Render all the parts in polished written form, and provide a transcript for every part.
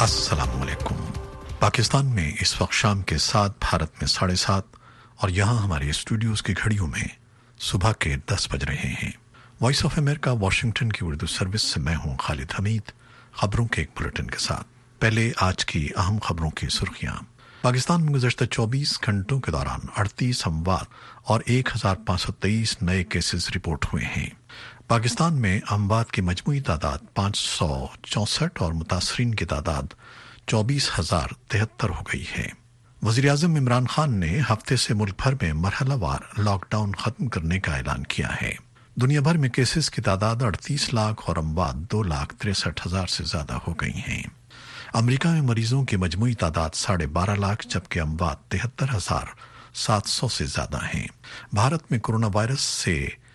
अस्सलाम वालेकुम। पाकिस्तान में इस वक्त शाम के 7, भारत में 7:30 और यहाँ हमारे स्टूडियोज़ की घड़ियों में सुबह के 10 बज रहे हैं। वॉइस ऑफ अमेरिका वाशिंगटन की उर्दू सर्विस से मैं हूँ खालिद हमीद, खबरों के एक बुलेटिन के साथ। पहले आज की अहम खबरों की सुर्खियाँ। पाकिस्तान में गुज़श्ता 24 घंटों के दौरान 38 अमवात और 1523 नए केसेस रिपोर्ट हुए हैं। पाकिस्तान में अमवात की मजमूई तादाद 564 और मुतासरीन की तादाद 24,073 हो गई है। वज़ीर-ए-आज़म इमरान खान ने हफ्ते से मुल्क भर में मरहलावार लॉकडाउन खत्म करने का ऐलान किया है। दुनिया भर में केसेस की तादाद 38 लाख और अमवात 2,63,000 से ज्यादा हो गई हैं। अमेरिका में मरीजों की मजमूई तादाद 12.5 लाख जबकि अमवात 73,700 से ज्यादा हैं। भारत में कोरोना वायरस से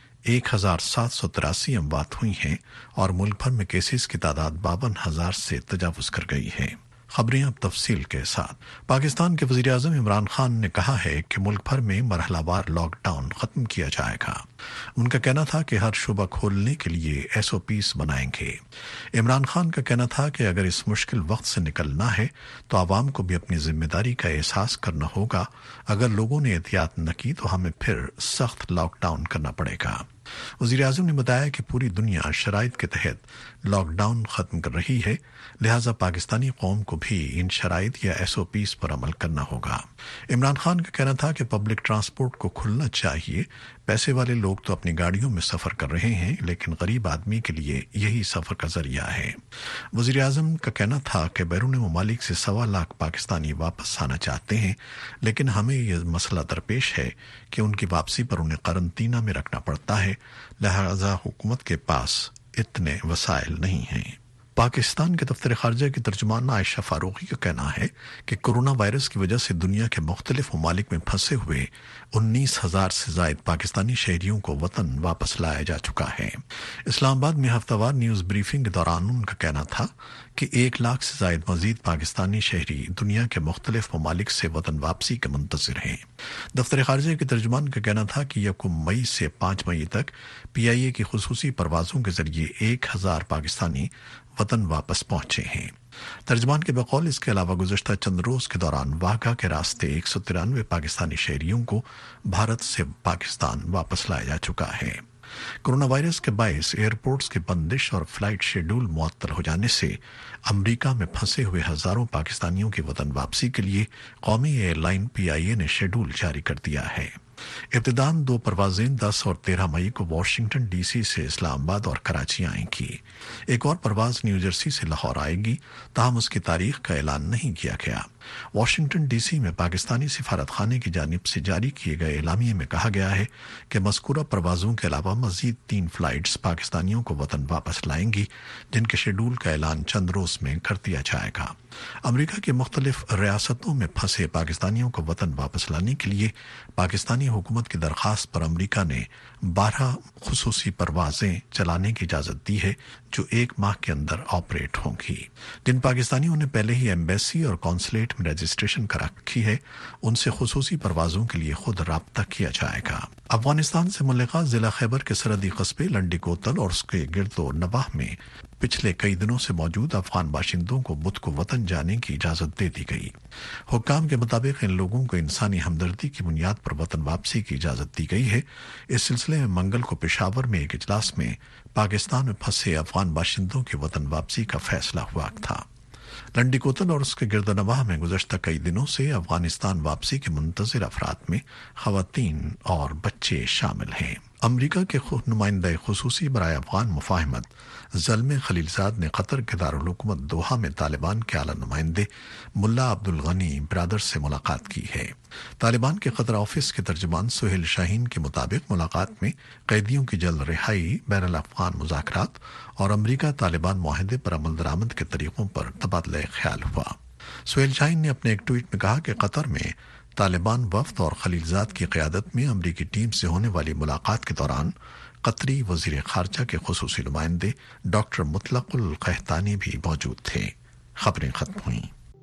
1,783 अमवात हुई हैं और मुल्क भर में केसेस की तादाद 52,000 से तजावुज कर गई है। खबरें अब तफसील के साथ। पाकिस्तान के वज़ीर-ए-आज़म इमरान खान ने कहा है कि मुल्क भर में मरहलावार लॉकडाउन खत्म किया जाएगा। उनका कहना था कि हर शुबा खोलने के लिए SOPs बनाएंगे। इमरान खान का कहना था कि अगर इस मुश्किल वक्त से निकलना है तो आवाम को भी अपनी जिम्मेदारी का एहसास करना होगा। अगर लोगों ने एहतियात न की तो हमें फिर सख्त लॉकडाउन करना पड़ेगा। वज़ीर-ए-आज़म ने बताया कि पूरी दुनिया शराइत के तहत लॉकडाउन खत्म कर रही है, लिहाजा पाकिस्तानी कौम को भी इन शराइत या SOPs पर अमल करना होगा। इमरान खान का कहना था कि पब्लिक ट्रांसपोर्ट को खुलना चाहिए। पैसे वाले लोग तो अपनी गाड़ियों में सफ़र कर रहे हैं, लेकिन गरीब आदमी के लिए यही सफ़र का जरिया है। वज़ीर-ए-आज़म का कहना था कि बैरून ममालिक से 1.25 लाख पाकिस्तानी वापस आना चाहते हैं, लेकिन हमें यह मसला दरपेश है कि उनकी वापसी पर उन्हें करंतना में रखना पड़ता है, लिहाजा हुकूमत के पास इतने वसाइल नहीं हैं। पाकिस्तान के दफ्तर खारजा की तर्जुमान आयशा फारूकी का कहना है कि कोरोना वायरस की वजह से दुनिया के मुख्तलिफ ममालिक में फंसे हुए 19,000 से जायद पाकिस्तानी शहरियों को वतन वापस लाया जा चुका है। इस्लामाबाद में हफ्तावार न्यूज़ ब्रीफिंग के दौरान उनका कहना था कि 1 लाख से जायद मजीद पाकिस्तानी शहरी दुनिया के मुख्तलिफ ममालिक से वतन वापसी के मुंतज़िर हैं। दफ्तर खारजा के तर्जुमान का कहना था कि 1 मई से 5 मई तक PIA की खुसूसी परवाजों के जरिए 1,000 पाकिस्तानी वतन वापस पहुंचे हैं। तर्जमान के बकौल इसके अलावा गुज़श्ता चंद रोज के दौरान वाघा के रास्ते 193 पाकिस्तानी शहरियों को भारत से पाकिस्तान वापस लाया जा चुका है। कोरोना वायरस के बायस एयरपोर्ट्स की बंदिश और फ्लाइट शेड्यूल मुअत्तल हो जाने से अमेरिका में फंसे हुए हजारों पाकिस्तानियों की वतन वापसी के लिए कौमी एयरलाइन PIA ने शेड्यूल जारी कर दिया है। इब्तिदान 2 परवाजें 10 और 13 मई को वाशिंगटन DC से इस्लामाबाद और कराची आएंगी। एक और परवाज न्यू जर्सी से लाहौर आएगी, ताहम उसकी तारीख का ऐलान नहीं किया गया। वाशिंगटन DC में पाकिस्तानी सिफारत खाने की जानिब से जारी किए गए एलामिये में कहा गया है कि मज़कूरा परवाजों के अलावा मजीद 3 फ्लाइट्स पाकिस्तानियों को वतन वापस लाएंगी, जिनके शेड्यूल का ऐलान चंद रोज में कर दिया जाएगा। अमेरिका की मुख्तलिफ रियासतों में फंसे पाकिस्तानियों को वतन वापस लाने के लिए पाकिस्तानी हुकूमत की दरख्वास्त पर अमेरिका ने 12 खुसूसी परवाजें चलाने की इजाज़त दी है, जो 1 माह के अंदर ऑपरेट होंगी। जिन पाकिस्तानियों ने पहले ही एम्बेसी और कॉन्सुलेट में रजिस्ट्रेशन करा रखी है, उनसे खुसूसी परवाजों के लिए खुद राब्ता किया जाएगा। अफगानिस्तान से मुल्लिका जिला खैबर के सरहदी कस्बे लंडी कोतल और उसके गिरदो नवाह में पिछले कई दिनों से मौजूद अफगान बाशिंदों को बुध को वतन जाने की इजाजत दे दी गई। हुक्काम के मुताबिक इन लोगों को इंसानी हमदर्दी की बुनियाद पर वतन वापसी की इजाजत दी गई है। इस सिलसिले में मंगल को पेशावर में एक इजलास में पाकिस्तान में फंसे अफगान बाशिंदों की वतन वापसी का फैसला हुआ था। लंडी कोतल और उसके गिरदनवाह में गुज़श्ता कई दिनों से अफगानिस्तान वापसी के मुंतज़िर अफराद में ख़वातीन और बच्चे शामिल हैं। अमरीका के नुमाइंदा खुसूसी बराए अफगान मुफाहमत ज़ल्मे खलीलजाद ने कतर के दारुल हुकूमत दोहा में तालिबान के आला नुमाइंदे मुल्ला अब्दुल गनी ब्रादर से मुलाकात की है। तालिबान के कतर ऑफिस के तर्जुमान सुहेल शाहीन के मुताबिक मुलाकात में कैदियों की जल्द रिहाई, बैनुल अफ़गान मुज़ाकरात और अमरीका तालिबान मुआहदे पर अमल दरामद के तरीक़ों पर तबादला ख्याल हुआ। सुहेल शाहीन ने अपने एक ट्वीट में कहा कि कतर में तालिबान वफ्द और खलीलजाद की क़यादत में अमरीकी टीम से होने वाली मुलाकात के दौरान कतरी वज़ीर ख़ारजा के ख़ुसूसी नुमाइंदे डॉक्टर मुतलकुल क़हतानी भी मौजूद थे। खबरें खत्म हुई।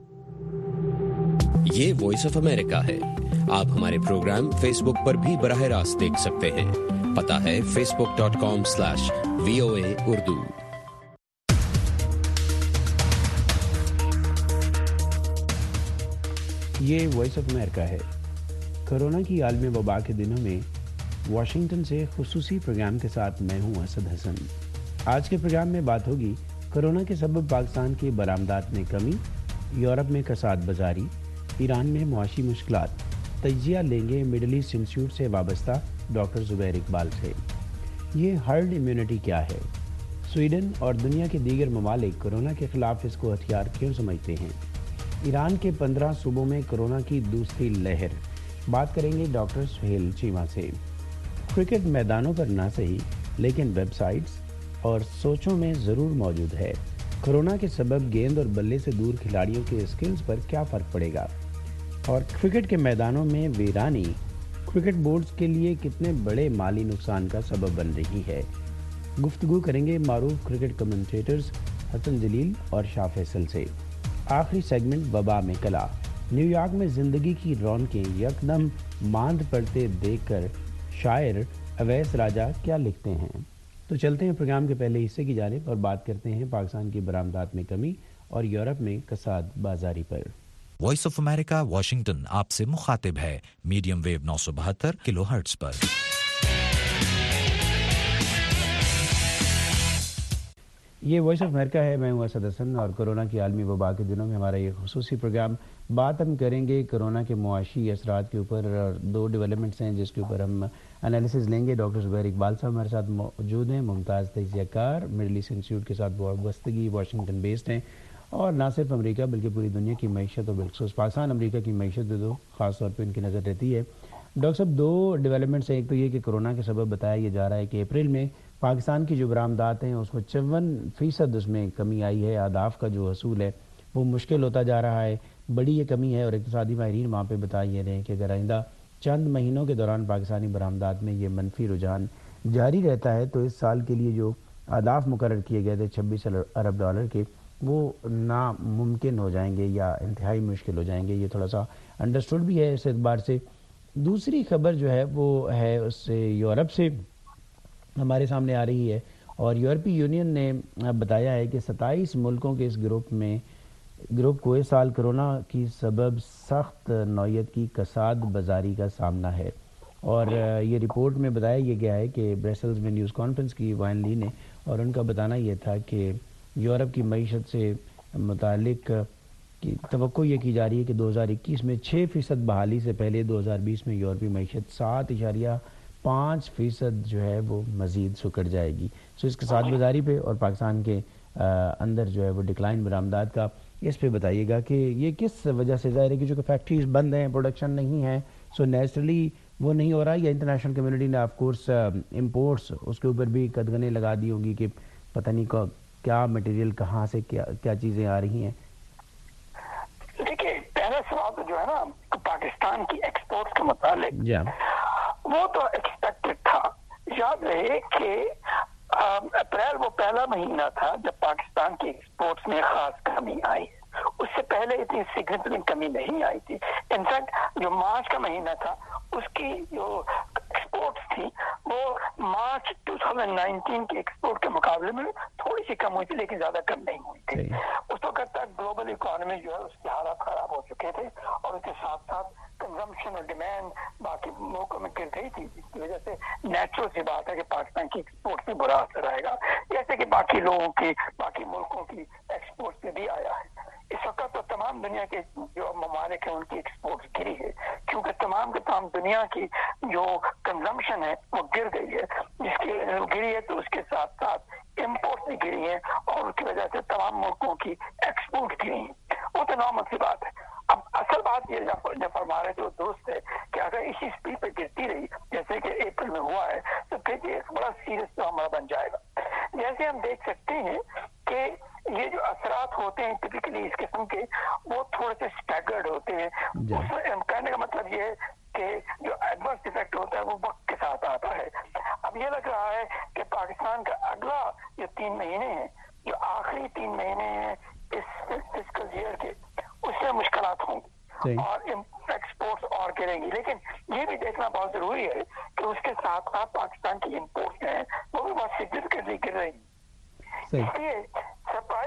ये वॉइस ऑफ अमेरिका है। आप हमारे प्रोग्राम फेसबुक पर भी बराह रास्त देख सकते हैं। पता है facebook.com/VOA Urdu। یہ وائس آف امریکہ ہے۔ کورونا کی عالمی وبا کے دنوں میں واشنگٹن سے خصوصی پروگرام کے ساتھ میں ہوں اسد حسن۔ آج کے پروگرام میں بات ہوگی کورونا کے سبب پاکستان کی برآمدات میں کمی، یورپ میں کساد بازاری، ایران میں معاشی مشکلات۔ تجزیہ لیں گے مڈل ایسٹ انسٹیٹیوٹ سے وابستہ ڈاکٹر زبیر اقبال سے۔ یہ ہرڈ امیونٹی کیا ہے؟ سویڈن اور دنیا کے دیگر ممالک کورونا کے خلاف اس کو ہتھیار کیوں سمجھتے ہیں؟ ایران کے 15 صوبوں میں کورونا کی دوسری لہر۔ بات کریں گے ڈاکٹر سہیل چیمہ سے۔ کرکٹ میدانوں پر نہ صحیح لیکن ویب سائٹس اور سوچوں میں ضرور موجود ہے۔ کورونا کے سبب گیند اور بلے سے دور کھلاڑیوں کے اسکلز پر کیا فرق پڑے گا؟ اور کرکٹ کے میدانوں میں ویرانی کرکٹ بورڈز کے لیے کتنے بڑے مالی نقصان کا سبب بن رہی ہے؟ گفتگو کریں گے معروف کرکٹ کمنٹیٹرز حسن جلیل اور شاہ فیصل سے۔ آخری سیگمنٹ وبا میں کلا۔ نیو یارک میں زندگی کی رونقیں یکدم ماند پڑتے دیکھ کر شاعر اویس راجہ کیا لکھتے ہیں؟ تو چلتے ہیں پروگرام کے پہلے حصے کی جانب اور بات کرتے ہیں پاکستان کی برآمدات میں کمی اور یورپ میں کساد بازاری پر۔ وائس آف امریکہ واشنگٹن آپ سے مخاطب ہے میڈیم ویو 972 کلو ہرٹز پر۔ یہ وائس آف امریکہ ہے، میں ہوں اسد حسن، اور کورونا کی عالمی وبا کے دنوں میں ہمارا یہ خصوصی پروگرام بات ہم کریں گے کورونا کے معاشی اثرات کے اوپر، اور دو ڈیولپمنٹس ہیں جس کے اوپر ہم انالیسز لیں گے۔ ڈاکٹر زبیر اقبال صاحب ہمارے ساتھ موجود ہیں، ممتاز تجزیہ کار، مڈل ایسٹ انسٹیٹیوٹ کے ساتھ وابستگی، واشنگٹن بیسڈ ہیں، اور نہ صرف امریکہ بلکہ پوری دنیا کی معیشت اور بالخصوص پاکستان امریکہ کی معیشت دو خاص طور پہ ان کی نظر رہتی ہے۔ ڈاکٹر صاحب، دو ڈیولپمنٹس ہیں، ایک تو یہ کہ کورونا کے سبب بتایا یہ جا رہا ہے کہ اپریل میں پاکستان کی جو برآمدات ہیں اس میں 54% اس میں کمی آئی ہے، اہداف کا جو حصول ہے وہ مشکل ہوتا جا رہا ہے، بڑی یہ کمی ہے، اور اقتصادی ماہرین وہاں پہ بتا یہ رہے ہیں کہ اگر آئندہ چند مہینوں کے دوران پاکستانی برآمدات میں یہ منفی رجحان جاری رہتا ہے تو اس سال کے لیے جو اہداف مقرر کیے گئے تھے 26 ارب ڈالر کے، وہ ناممکن ہو جائیں گے یا انتہائی مشکل ہو جائیں گے۔ یہ تھوڑا سا انڈرسٹوڈ بھی ہے اس اعتبار سے۔ دوسری خبر جو ہے وہ ہے اس سے یورپ سے ہمارے سامنے آ رہی ہے، اور یورپی یونین نے بتایا ہے کہ 27 ملکوں کے اس گروپ کو اس سال کورونا کی سبب سخت نوعیت کی کساد بازاری کا سامنا ہے، اور یہ رپورٹ میں بتایا یہ گیا ہے کہ برسلز میں نیوز کانفرنس کی وائن لی نے، اور ان کا بتانا یہ تھا کہ یورپ کی معیشت سے متعلق کی توقع یہ کی جا رہی ہے کہ 2021 میں 6% بحالی سے پہلے 2020 میں یورپی معیشت 7.5% جو ہے وہ مزید سکڑ جائے گی۔ سو اس کے ساتھ بازاری پہ اور پاکستان کے اندر جو ہے وہ ڈکلائن برآمدات کا، اس پہ بتائیے گا کہ یہ کس وجہ سے ظاہر ہے کہ جو کہ فیکٹریز بند ہیں، پروڈکشن نہیں ہے، سو نیچرلی وہ نہیں ہو رہا، یا انٹرنیشنل کمیونٹی نے آف کورس امپورٹس اس کے اوپر بھی قدغنیں لگا دی ہوں گی کہ پتہ نہیں کیا مٹیریل کہاں سے کیا چیزیں آ رہی ہیں؟ دیکھیے، پہلا سوال جو ہے نا پاکستان کی ایکسپورٹ کے متعلق، وہ تو ایکسپیکٹڈ تھا۔ یاد رہے کہ اپریل وہ پہلا مہینہ تھا جب پاکستان کی ایکسپورٹس میں خاص کمی آئی، اس سے پہلے اتنی سگنیفیکنٹ کمی نہیں آئی تھی۔ انفیکٹ جو مارچ کا مہینہ تھا اس کی جو ایکسپورٹس تھی وہ مارچ 2019 کے ایکسپورٹ کے مقابلے میں تھوڑی سی کم ہوئی تھی، لیکن زیادہ کم نہیں ہوئی تھی۔ اس وقت تک گلوبل اکانومی جو ہے اس کے حالات خراب ہو چکے تھے، اور اس کے ساتھ ساتھ کنزمپشن اور ڈیمانڈ باقی ملکوں میں گر گئی تھی، جس کی وجہ سے نیچرل سی بات ہے کہ پاکستان کی ایکسپورٹ پہ برا اثر آئے گا، جیسے کہ باقی لوگوں کی، باقی ملکوں کی ایکسپورٹ پہ بھی آیا ہے۔ اس وقت تو تمام دنیا کے جو ممالک ہیں ان کی ایکسپورٹ گری ہے، کیونکہ تمام کے تمام دنیا کی جو کنزمپشن ہے وہ گر گئی ہے، جس کی گری ہے تو اس کے ساتھ ساتھ امپورٹ بھی گری ہے، اور اس کی وجہ سے تمام ملکوں کی ایکسپورٹ گری ہے۔ وہ تو نارمل سی بات ہے۔ اب اصل بات یہ جو فرما رہے تھے وہ درست ہے کہ اگر اسی اسپیڈ پہ گرتی رہی جیسے کہ اپریل میں ہوا ہے تو پھر یہ ایک بڑا سیریس معاملہ بن جائے گا۔ جیسے ہم دیکھ سکتے ہیں کہ یہ جو اثرات ہوتے ہیں ٹپیکلی اس قسم کے، وہ تھوڑے سے اسٹیگرڈ ہوتے ہیں۔ کہنے کا مطلب یہ ہے کہ جو ایڈورس ایفیکٹ ہوتا ہے وہ وقت کے ساتھ آتا ہے۔ اب یہ لگ رہا ہے کہ پاکستان کا اگلا جو 3 مہینے ہیں، جو آخری 3 مہینے ہیں اس فسکل ایئر کے، اس میں مشکلات ہوں گی اور ایکسپورٹس اور گریں گی، لیکن یہ بھی دیکھنا بہت ضروری ہے کہ اس کے ساتھ ساتھ پاکستان کی امپورٹس ہیں وہ بھی بہت سگنیفیکنٹلی گر رہی ہیں۔ اس لیے سرپرائز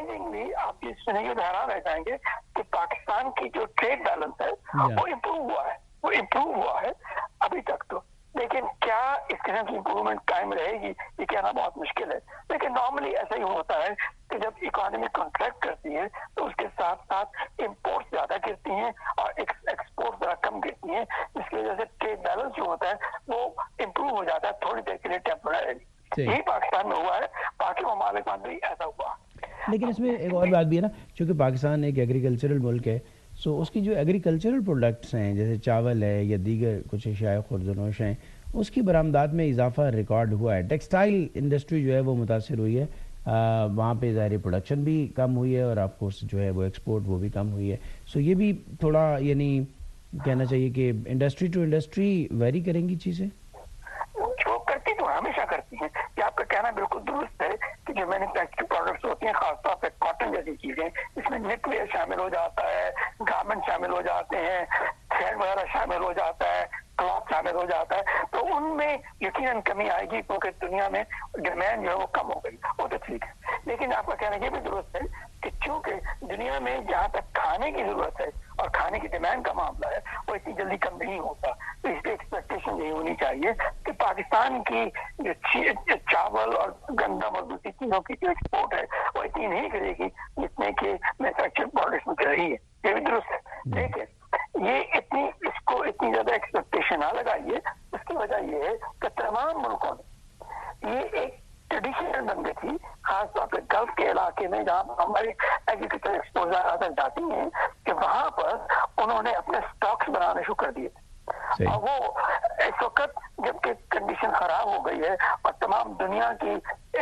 सरप्राइजिंगली आप ये सुनेंगे तो हैरान रह जाएंगे कि पाकिस्तान की जो ट्रेड बैलेंस है वो इम्प्रूव हुआ है अभी तक तो। लेकिन क्या इस किस्म की इम्प्रूवमेंट कायम रहेगी ये कहना बहुत मुश्किल है। लेकिन नॉर्मली ऐसा ही होता है कि जब इकोनॉमी कॉन्ट्रैक्ट करती है तो उसके साथ साथ इम्पोर्ट ज्यादा गिरती हैं और एक्सपोर्ट जरा कम गिरती हैं, जिसकी वजह से ट्रेड बैलेंस जो होता है वो इम्प्रूव हो जाता है थोड़ी देर के लिए टेम्पोररी। यही पाकिस्तान में हुआ है, बाकी ममालिक में भी ऐसा हुआ। लेकिन इसमें एक और बात भी है ना, क्योंकि पाकिस्तान एक एग्रीकल्चरल मुल्क है, सो उसकी जो एग्रीकल्चरल प्रोडक्ट्स हैं जैसे चावल है या दीगर कुछ अशियाए खुर्दनोश हैं, उसकी बरामदात में इजाफा रिकॉर्ड हुआ है। टेक्सटाइल इंडस्ट्री जो है वो मुतासर हुई है, वहाँ पे ज़ाहिर प्रोडक्शन भी कम हुई है और ऑफ कोर्स जो है वो एक्सपोर्ट वो भी कम हुई है। सो ये भी थोड़ा यानी कहना चाहिए कि इंडस्ट्री टू इंडस्ट्री वेरी करेंगी चीज़ें। जो करती तो हमेशा करती हैं, ये आपका कहना बिल्कुल दुरुस्त है कि जो मैन्युफैक्चरिंग प्रोडक्ट्स होती हैं खासतौर पर कॉटन जैसी चीजें, इसमें निटवेयर शामिल हो जाता है, गारमेंट शामिल हो जाते हैं, थ्रेड वगैरह शामिल हो जाता है, क्लॉथ शामिल हो जाता है, तो उनमें यकीनन कमी आएगी क्योंकि दुनिया में डिमांड जो है वो कम हो गई, वो तो ठीक है। लेकिन आपका कहना ये भी दुरुस्त है कि चूंकि दुनिया में जहाँ तक खाने की जरूरत है और खाने की डिमांड का मामला है वो इतनी जल्दी कम नहीं होता, तो इसलिए एक्सपेक्टेशन यही होनी चाहिए कि पाकिस्तान की जो चावल और गंदम और दूसरी चीजों की जो एक्सपोर्ट है वो इतनी नहीं करेगी जितने के मैन्युफैक्चर्ड प्रोडक्ट्स में कर रही है, ये भी दुरुस्त है। लेकिन ये इसको इतनी ज्यादा एक्सपेक्टेशन ना लगाइए। उसकी वजह ये है कि तमाम मुल्कों ने ये एक ट्रेडिशनल बन गई थी, खासतौर पर गल्फ के इलाके में जहाँ पर हमारी एग्रीकल्चर एक्सपोर्ट ज्यादा जाती हैं, कि वहां पर उन्होंने अपने स्टॉक्स बनाने शुरू कर दिए थे। और वो इस वक्त जबकि कंडीशन खराब हो गई है और तमाम दुनिया की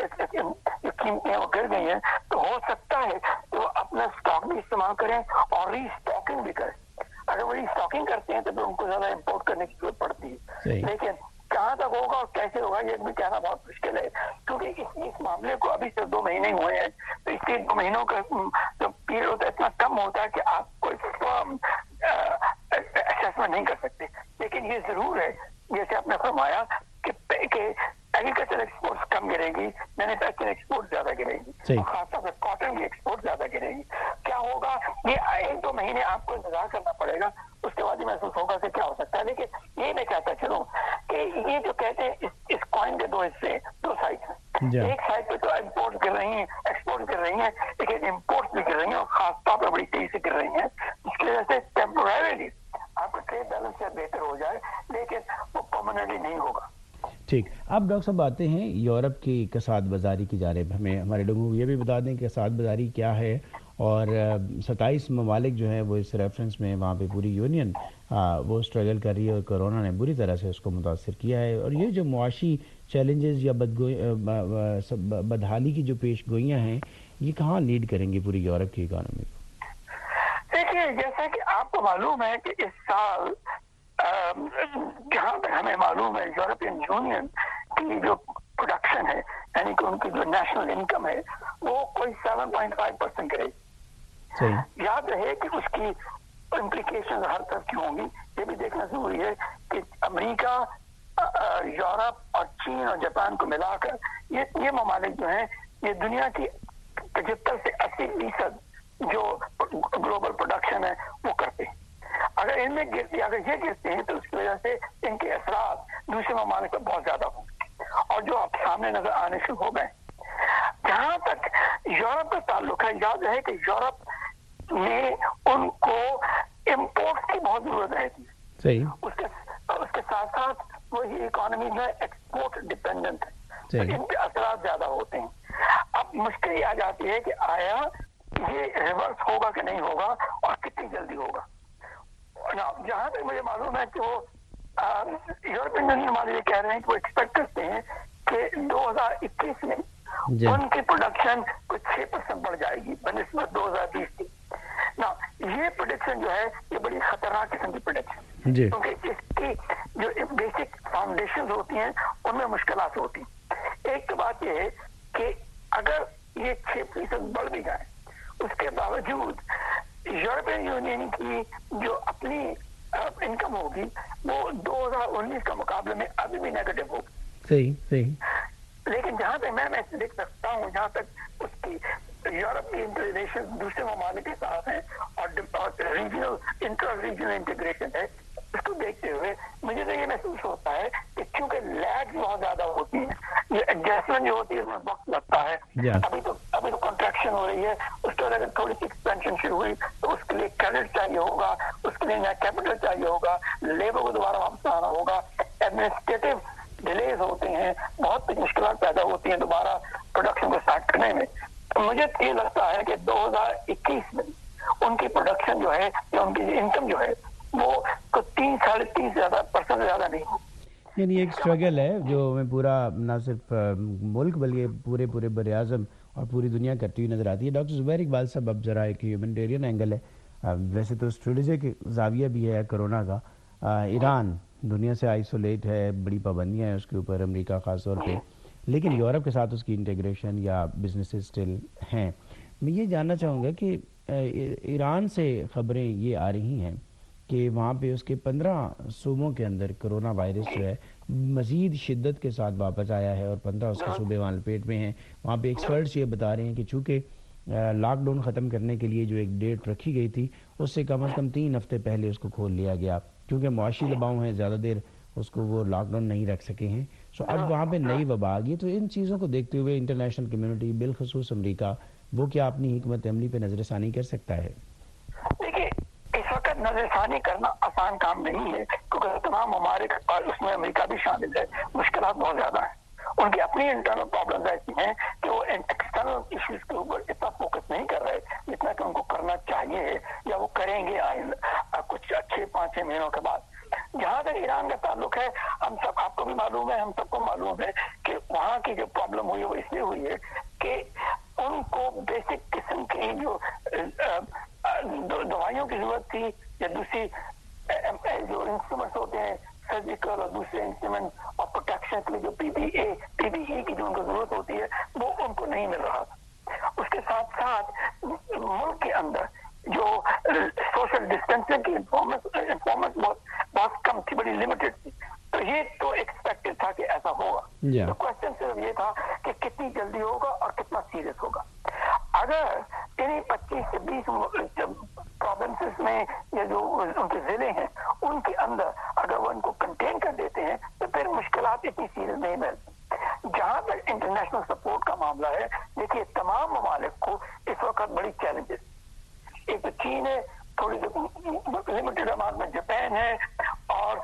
कीमतें वो गिर गई हैं, तो हो सकता है तो वो अपना स्टॉक भी इस्तेमाल करें और रीस्टॉकिंग भी करें। अगर वो रीस्टॉकिंग करते हैं तो फिर उनको ज्यादा इम्पोर्ट करने की जरूरत पड़ती है। लेकिन कहाँ तक होगा और कैसे होगा ये भी कहना बहुत मुश्किल है, क्योंकि इस मामले को अभी सिर्फ 2 महीने हुए हैं, तो इसके 2 महीनों का जो पीरियड होता है इतना कम होता है कि आप कोई फर्म असेसमेंट नहीं कर सकते। लेकिन ये जरूर है जैसे आपने फरमाया कि एग्रीकल्चर एक्सपोर्ट्स कम गिरेगी, मैन्युफैक्चरिंग एक्सपोर्ट ज्यादा गिरेगी, खासतौर पर कॉटन की एक्सपोर्ट ज्यादा गिरेगी। क्या होगा ये 1-2 महीने आपको इंतजार करना पड़ेगा, उसके बाद ही महसूस होगा कि क्या हो सकता है। लेकिन ये मैं कहता चलूं कि ये जो कहते हैं इस कॉइन के 2 हिस्से, 2 साइड हैं। एक साइड पे तो इम्पोर्ट गिर रही है, एक्सपोर्ट गिर रही है, लेकिन इम्पोर्ट भी गिर रही है और खासतौर पर बड़ी तेजी से गिर रही है, जिसकी वजह से टेम्पोरेरी आपका ट्रेड बैलेंस से बेहतर हो जाए, लेकिन वो परमानेंटली नहीं होगा। ठीक, अब डॉक्टर साहब आते हैं यूरोप की कसाद बाजारी की जानिब। हमें हमारे लोगों को ये भी बता दें कि कसाद बाजारी क्या है, और 27 ममालिक जो हैं वो इस रेफरेंस में वहाँ पे पूरी यूनियन वो स्ट्रगल कर रही है और कोरोना ने बुरी तरह से उसको मुतासर किया है। और ये जो मुआशी चैलेंजेस या बदहाली की जो पेश गोइयाँ हैं ये कहाँ लीड करेंगी पूरी यूरोप की इकानमी को? देखिए, जैसा कि आपको मालूम है कि इस साल जहाँ तक हमें मालूम है यूरोपियन यूनियन की जो प्रोडक्शन है यानी कि उनकी जो नेशनल इनकम है वो कोई 7.5% करेगी। याद रहे कि उसकी इम्प्लीकेशन हर तरफ की होंगी, ये भी देखना जरूरी है कि अमेरिका, यूरोप और चीन और जापान को मिलाकर ये ममालिक जो हैं ये दुनिया की 75 से 80% जो ग्लोबल प्रोडक्शन है वो करते हैं। अगर इनमें अगर ये गिरते हैं तो उसकी वजह से इनके असरात दूसरे ममालिक पर बहुत ज्यादा होंगे और जो आप सामने नजर आने शुरू हो गए। जहां तक यूरोप का ताल्लुक है, याद रहे कि यूरोप में उनको इम्पोर्ट की बहुत जरूरत रहती है। सही। उसके साथ साथ वही इकोनॉमी जो है एक्सपोर्ट डिपेंडेंट है, तो इन पे असरात ज्यादा होते हैं। अब मुश्किल ये आ जाती है कि आया ये रिवर्स होगा कि नहीं होगा और कितनी जल्दी होगा। जहां तक मुझे मालूम है कि वो यूरोपियन यूनियन हमारे ये कह रहे हैं कि वो एक्सपेक्ट करते हैं कि 2021 में उनकी प्रोडक्शन कुछ 6% बढ़ जाएगी बनिस्बत 2020 की। ना ये प्रोडक्शन जो है ये बड़ी खतरनाक किस्म की प्रोडक्शन, क्योंकि इसकी जो बेसिक फाउंडेशन होती हैं उनमें मुश्किलात होती हैं। एक तो बात ये है कि अगर ये 6% बढ़ भी जाए उसके बावजूद यूरोपियन यूनियन की जो अपनी इनकम होगी वो 2019 का मुकाबले में अभी भी नेगेटिव होगी। सही। लेकिन जहां तक मैं देख सकता हूँ, जहां तक उसकी यूरोप की इंटीग्रेशन दूसरे ममालिक के साथ है और रीजनल इंटर रीजनल इंटीग्रेशन है, इसको देखते हुए मुझे तो ये महसूस होता है कि क्योंकि लैग बहुत ज्यादा होती है, ये एडजस्टमेंट जो होती है उसमें वक्त लगता है। अभी तो कॉन्ट्रैक्शन हो रही है, उसके बाद अगर थोड़ी सी एक्सपेंशन शुरू हुई तो उसके लिए क्रेडिट चाहिए होगा, उसके लिए नया कैपिटल चाहिए होगा, लेबर को दोबारा वापस आना होगा, एडमिनिस्ट्रेटिव डिलेज होते हैं, बहुत मुश्किल पैदा होती हैं दोबारा प्रोडक्शन को स्टार्ट करने में। तो मुझे ये लगता है कि 2021 में उनकी प्रोडक्शन जो है या उनकी इनकम जो है वो 3-3.5% ज्यादा नहीं हो। यानी एक स्ट्रगल है जो मैं पूरा ना सिर्फ मुल्क बल्कि पूरे बर आज़म और पूरी दुनिया करती हुई नज़र आती है। डॉक्टर ज़ुबैर इकबाल साहब, अब ज़रा एक ह्यूमैनिटेरियन एंगल है, वैसे तो स्ट्रेटेजिक जाविया भी है कोरोना का। ईरान दुनिया से आइसोलेट है, बड़ी पाबंदियाँ हैं उसके ऊपर, अमेरिका ख़ास तौर पे, लेकिन यूरोप के साथ उसकी इंटीग्रेशन या बिजनेसेस स्टिल हैं। मैं ये जानना चाहूँगा कि ईरान से ख़बरें ये आ रही हैं कि वहाँ पे उसके 15 सूबों के अंदर कोरोना वायरस जो है मज़ीद शिद्दत के साथ वापस आया है और 15 उसके सूबे वहाँ लपेट में हैं। वहाँ पे एक्सपर्ट्स ये बता रहे हैं कि चूँकि लॉकडाउन ख़त्म करने के लिए जो एक डेट रखी गई थी उससे कम से कम 3 हफ्ते पहले उसको खोल लिया गया, क्योंकि मुआशी दबाव है, ज़्यादा देर उसको वो लॉकडाउन नहीं रख सके हैं। सो अब वहाँ पे नई वबा आ गई। तो इन चीज़ों को देखते हुए इंटरनेशनल कम्युनिटी, बिलखसूस अमरीका, वो क्या अपनी हिकमत अमली पे नजरसानी कर सकता है? देखिए, इस वक्त नजरसानी करना आसान काम नहीं है, क्योंकि तमाम ममालिक और उसमें अमेरिका भी शामिल है, मुश्किलात बहुत ज्यादा है। उनकी अपनी इंटरनल प्रॉब्लम्स ऐसी हैं कि वो एक्सटर्नल इश्यूज के ऊपर इतना फोकस नहीं कर रहे जितना कि उनको करना चाहिए या वो करेंगे कुछ अच्छे 5-6 महीनों के बाद। जहां तक ईरान का ताल्लुक है, हम सब, आपको भी मालूम है, हम सबको मालूम है कि वहाँ की जो प्रॉब्लम हुई है वो इसलिए हुई है कि उनको बेसिक किस्म की जो दवाइयों की जरूरत थी या दूसरी जो इंस्ट्रूमेंट्स होते हैं सर्जिकल और दूसरे इंस्ट्रूमेंट और प्रोटेक्शन के लिए जो पीपीई की जो उनको जरूरत होती है वो उनको नहीं मिल रहा था। उसके साथ साथ मुल्क के अंदर जो सोशल डिस्टेंसिंग की इन्फॉर्मेंस बहुत कम थी, बड़ी लिमिटेड थी। तो ये तो एक्सपेक्टेड था कि ऐसा होगा। तो क्वेश्चन सिर्फ ये था कि कितनी जल्दी होगा और कितना सीरियस होगा। अगर इन्हीं 25 से 20 प्रोविंसेस में या जो उनके जिले हैं उनके अंदर अगर वो इनको कंटेन कर देते हैं तो फिर मुश्किलात इतनी सीरियस नहीं मिलती। जहां तक इंटरनेशनल सपोर्ट का मामला है, देखिए तमाम ममालिक को इस वक्त बड़ी चैलेंजेस, एक तो चीन है, थोड़ी लिमिटेड अमाउंट में जापान है और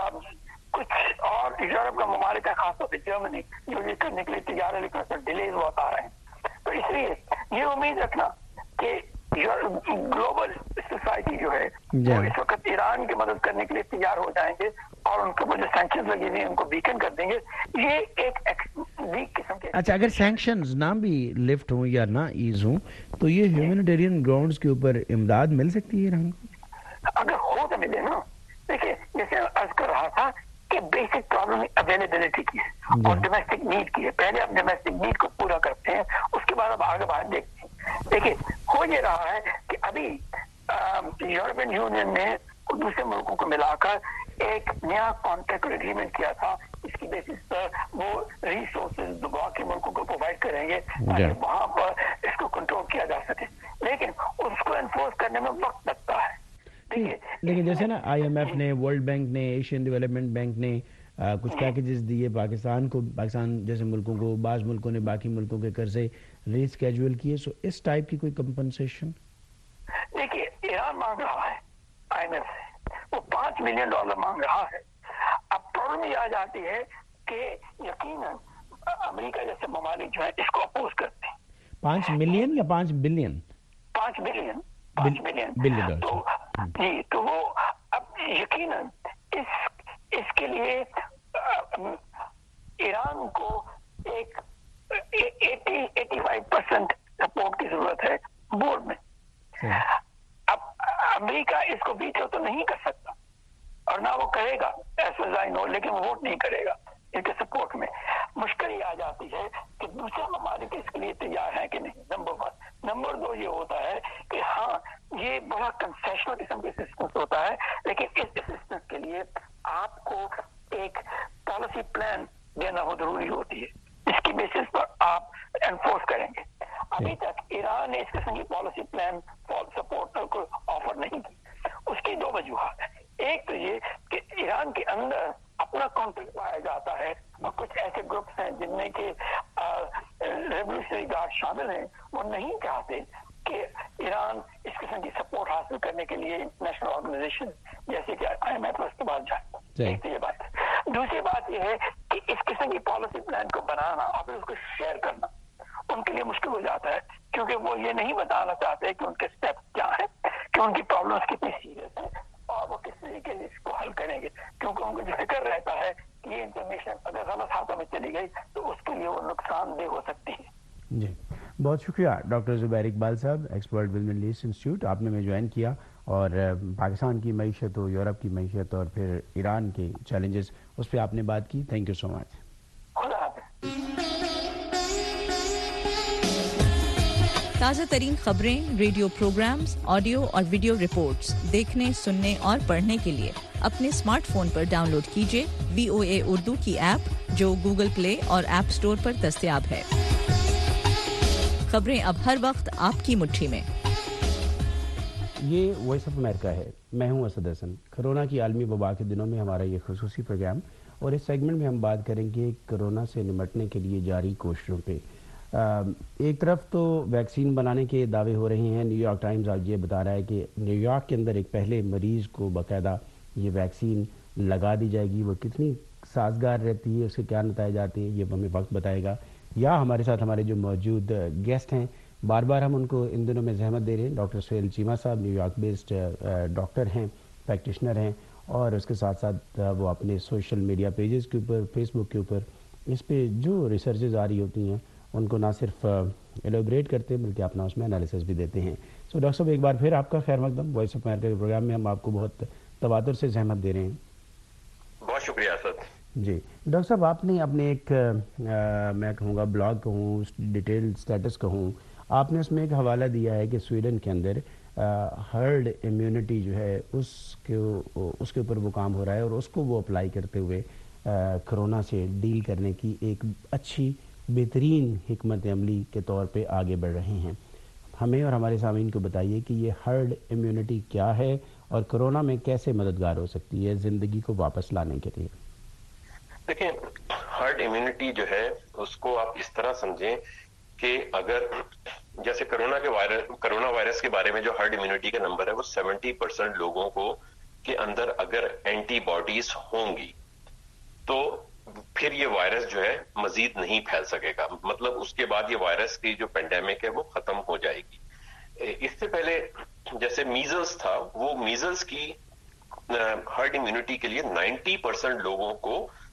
कुछ और यूरोप का ममालिक है, खासतौर से जर्मनी, जो ये करने के लिए तैयार है, लेकिन उसमें डिलेज बहुत आ रहे हैं। तो इसलिए ये उम्मीद रखना कि ग्लोबल सोसाइटी जो है वो इस वक्त ईरान की मदद करने के लिए तैयार हो जाएंगे और उनके ऊपर जो सैंक्शंस लगी हुई उनको वीकन कर देंगे। ये एक वीक किस्म के। अच्छा, अगर सैंक्शंस ना भी लिफ्ट हों या ना ईज हों तो ये ह्यूमैनिटेरियन ग्राउंड्स के ऊपर इमदाद मिल सकती है ईरान को? अगर हो तो मिले ना। देखिए, जैसे अर्ज कर रहा था कि बेसिक प्रॉब्लम अवेलेबिलिटी की है और डोमेस्टिक नीड की है। पहले आप डोमेस्टिक नीड को पूरा करते हैं, उसके बाद अब आगे बाहर देखते हैं। देखिए, हो ये रहा है कि अभी यूरोपियन यूनियन ने दूसरे मुल्कों को मिलाकर एक नया कॉन्ट्रैक्ट एग्रीमेंट किया था। इसकी बेसिस पर वो रिसोर्सेज बाकी मुल्कों को प्रोवाइड करेंगे ताकि वहां पर इसको कंट्रोल किया जा सके, लेकिन उसको एनफोर्स करने में वक्त लगता है। लेकिन जैसे ना IMF ने, वर्ल्ड बैंक ने, एशियन डेवलपमेंट बैंक ने कुछ पैकेजेस दिए पाकिस्तान जैसे मुल्कों को, बाज़ मुल्कों ने बाकी मुल्कों के कर्जे रीस्केड्यूल किए। सो इस टाइप की कोई कंपनसेशन? देखिए, ईरान मांग रहा है IMF से, वो $5 मिलियन मांग रहा है। अब प्रॉब्लम ये आ जाती है कि यकीनन अमेरिका जैसे ममालिक जो है इसको अपोज करते हैं। 5 मिलियन या 5 बिलियन? 5 बिलियन तो जी, तो वो अब यकीनन इसके लिए ईरान को एक 80-85% सपोर्ट की जरूरत है बोर्ड में। अब अमेरिका इसको वीटो तो नहीं कर सकता और ना वो करेगा, एज आई नो, लेकिन वो वोट नहीं करेगा इनके सपोर्ट में। मुश्किल ये आ जाती है कि दूसरे ममालिक इसके लिए तैयार है कि नहीं, नंबर 1। नंबर 2 ये होता है कि हाँ, ये बड़ा कंसेशनल किस्म का असिस्टेंस होता है, लेकिन इस असिस्टेंस के लिए आपको एक पॉलिसी प्लान देना बहुत जरूरी होती है, इसकी बेसिस पर आप एनफोर्स करेंगे। अभी तक ईरान ने इस किस्म की पॉलिसी प्लान सपोर्ट को ऑफर नहीं की। उसकी दो वजूहत है। एक तो ये कि ईरान के अंदर अपना कॉन्फ्लिक्ट पाया जाता है और कुछ ऐसे ग्रुप्स हैं जिनमें के रेवोल्यूशनरी गार्ड शामिल हैं, वो नहीं चाहते कि ईरान इस किस्म की सपोर्ट हासिल करने के लिए इंटरनेशनल ऑर्गेनाइजेशन जैसे कि IMF उसके बाद जाए। एक तो ये बात है। दूसरी बात ये है कि इस किस्म की पॉलिसी प्लान को बनाना और फिर उसको शेयर करना उनके लिए मुश्किल हो जाता है, क्योंकि वो ये नहीं बताना चाहते कि उनके स्टेप्स क्या है, कि उनकी प्रॉब्लम्स कितनी सीरियस है और वो किस तरीके से इसको हल करेंगे, क्योंकि उनको जो फिक्र रहता है कि ये इंफॉर्मेशन अगर गलत हाथों में चली गई तो उसके लिए वो नुकसानदेह हो सकती है। जी, बहुत शुक्रिया doctor Zubair Iqbal sahab, expert with Middle East Institute, आपने में ज्वाइन किया और पाकिस्तान की मईशत हो, यूरोप की मईशत और फिर ईरान के चैलेंजेस, उस पर आपने बात की। Thank you so much. ताज़ा तरीन खबरें, रेडियो प्रोग्राम्स, ऑडियो और वीडियो रिपोर्ट्स देखने, सुनने और पढ़ने के लिए अपने स्मार्टफोन पर डाउनलोड कीजिए VOA उर्दू की ऐप, जो गूगल प्ले और ऐप स्टोर पर दस्तयाब है। खबरें अब हर वक्त आपकी मुट्ठी में। ये वॉइस ऑफ अमेरिका है, मैं हूं असद हसन। कोरोना की आलमी वबा के दिनों में हमारा ये खुसूसी प्रोग्राम, और इस सेगमेंट में हम बात करेंगे कोरोना से निपटने के लिए जारी कोशिशों पे। एक तरफ तो वैक्सीन बनाने के दावे हो रहे हैं। न्यूयॉर्क टाइम्स आज ये बता रहा है कि न्यूयॉर्क के अंदर एक पहले मरीज़ को बाकायदा ये वैक्सीन लगा दी जाएगी। वो कितनी साजगार रहती है, उसके क्या नतीजे आते हैं, ये हमें वक्त बताएगा। या हमारे साथ हमारे जो मौजूद गेस्ट हैं, बार बार हम उनको इन दिनों में जहमत दे रहे हैं। डॉक्टर सुहेल चीमा साहब न्यूयॉर्क बेस्ड डॉक्टर हैं, प्रैक्टिशनर हैं, और उसके साथ साथ वो अपने सोशल मीडिया पेजेस के ऊपर, फेसबुक के ऊपर, इस पे जो रिसर्चेज आ रही होती हैं उनको ना सिर्फ एलोबरेट करते हैं बल्कि अपना उसमें एनालिसिस भी देते हैं। सो डॉक्टर साहब, एक बार फिर आपका खैर मकदम। वॉइस ऑफ अमेरिका के प्रोग्राम में हम आपको बहुत तवातुर से जहमत दे रहे हैं। बहुत शुक्रिया सर। जी डॉक्टर साहब, आपने अपने एक मैं कहूँगा ब्लॉग कहूँ, डिटेल स्टेटस कहूँ, आपने उसमें एक हवाला दिया है कि स्वीडन के अंदर हर्ड इम्यूनिटी जो है उसके ऊपर वो काम हो रहा है और उसको वो अप्लाई करते हुए कोरोना से डील करने की एक अच्छी बेहतरीन हिकमत अमली के तौर पे आगे बढ़ रहे हैं। हमें और हमारे सामीन को बताइए कि ये हर्ड इम्यूनिटी क्या है और कोरोना में कैसे मददगार हो सकती है ज़िंदगी को वापस लाने के लिए। देखिए, हर्ड इम्यूनिटी जो है उसको आप इस तरह समझें कि अगर जैसे कोरोना वायरस के बारे में जो हर्ड इम्यूनिटी का नंबर है वो 70% लोगों को के अंदर अगर एंटीबॉडीज होंगी तो फिर ये वायरस जो है मजीद नहीं फैल सकेगा। मतलब उसके बाद ये वायरस की जो पेंडेमिक है वो खत्म हो जाएगी। इससे पहले जैसे मीजल्स था, वो मीजल्स की हर्ड इम्यूनिटी के लिए 90% लोगों को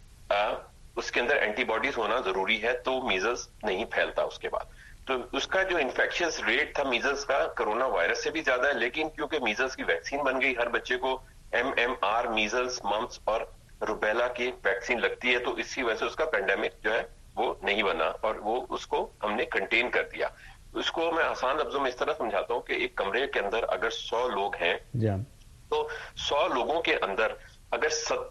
उसके अंदर एंटीबॉडीज होना जरूरी है, तो मीजल्स नहीं फैलता उसके बाद। तो उसका जो इन्फेक्शियस रेट था मीजल्स का कोरोना वायरस से भी ज्यादा है, लेकिन क्योंकि मीजल्स की वैक्सीन बन गई, हर बच्चे को MMR, मीजल्स, मम्प्स और रुबेला की वैक्सीन लगती है, तो इसी वजह से उसका पेंडेमिक जो है वो नहीं बना और वो उसको हमने कंटेन कर दिया। उसको मैं आसान लफ्जों में इस तरह समझाता हूँ कि एक कमरे के अंदर अगर 100 लोग हैं तो 100 लोगों के अंदर अगर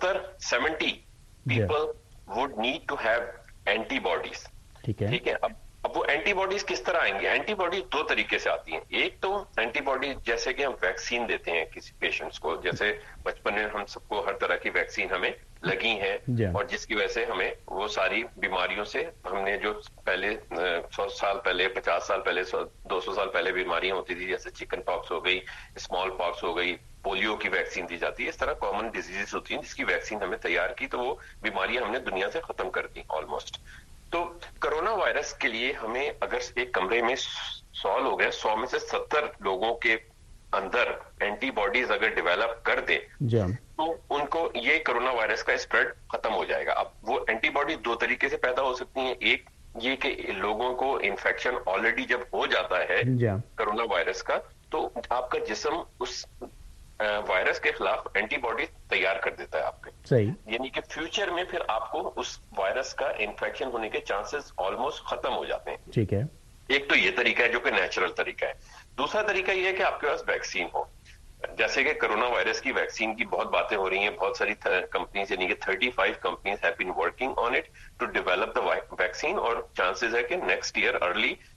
70 people would need to have antibodies. ठीक है। अब वो एंटीबॉडीज किस तरह आएंगे? एंटीबॉडीज दो तरीके से आती हैं। एक तो एंटीबॉडीज जैसे कि हम वैक्सीन देते हैं किसी पेशेंट्स को, जैसे बचपन में हम सबको हर तरह की वैक्सीन हमें लगी है और जिसकी वजह से हमें वो सारी बीमारियों से हमने जो पहले 100 साल पहले, 50 साल पहले, 200 साल पहले बीमारियां होती थी, जैसे चिकन पॉक्स हो गई, स्मॉल पॉक्स हो गई, पोलियो की वैक्सीन दी जाती है, इस तरह कॉमन डिजीजेस होती हैं जिसकी वैक्सीन हमने तैयार की, तो वो बीमारियां हमने दुनिया से खत्म कर दी ऑलमोस्ट। तो कोरोना वायरस के लिए हमें अगर एक कमरे में 100 लोग हैं, 100 में से 70 लोगों के अंदर एंटीबॉडीज अगर डेवलप कर दे तो उनको ये कोरोना वायरस का स्प्रेड खत्म हो जाएगा। अब वो एंटीबॉडी दो तरीके से पैदा हो सकती हैं। एक ये कि लोगों को इन्फेक्शन ऑलरेडी जब हो जाता है कोरोना वायरस का, तो आपका जिस्म उस वायरस के खिलाफ एंटीबॉडी तैयार कर देता है आपके। सही। यानी कि फ्यूचर में फिर आपको उस वायरस का इन्फेक्शन होने के चांसेस ऑलमोस्ट खत्म हो जाते हैं। ठीक है। एक तो ये तरीका है जो कि नेचुरल तरीका है। दूसरा तरीका ये है कि आपके पास वैक्सीन हो। जैसे कि कोरोना वायरस की वैक्सीन की बहुत बातें हो रही हैं, बहुत सारी कंपनीज यानी कि 35 companies have been working on it to develop the vaccine, और चांसेस है कि नेक्स्ट ईयर अर्ली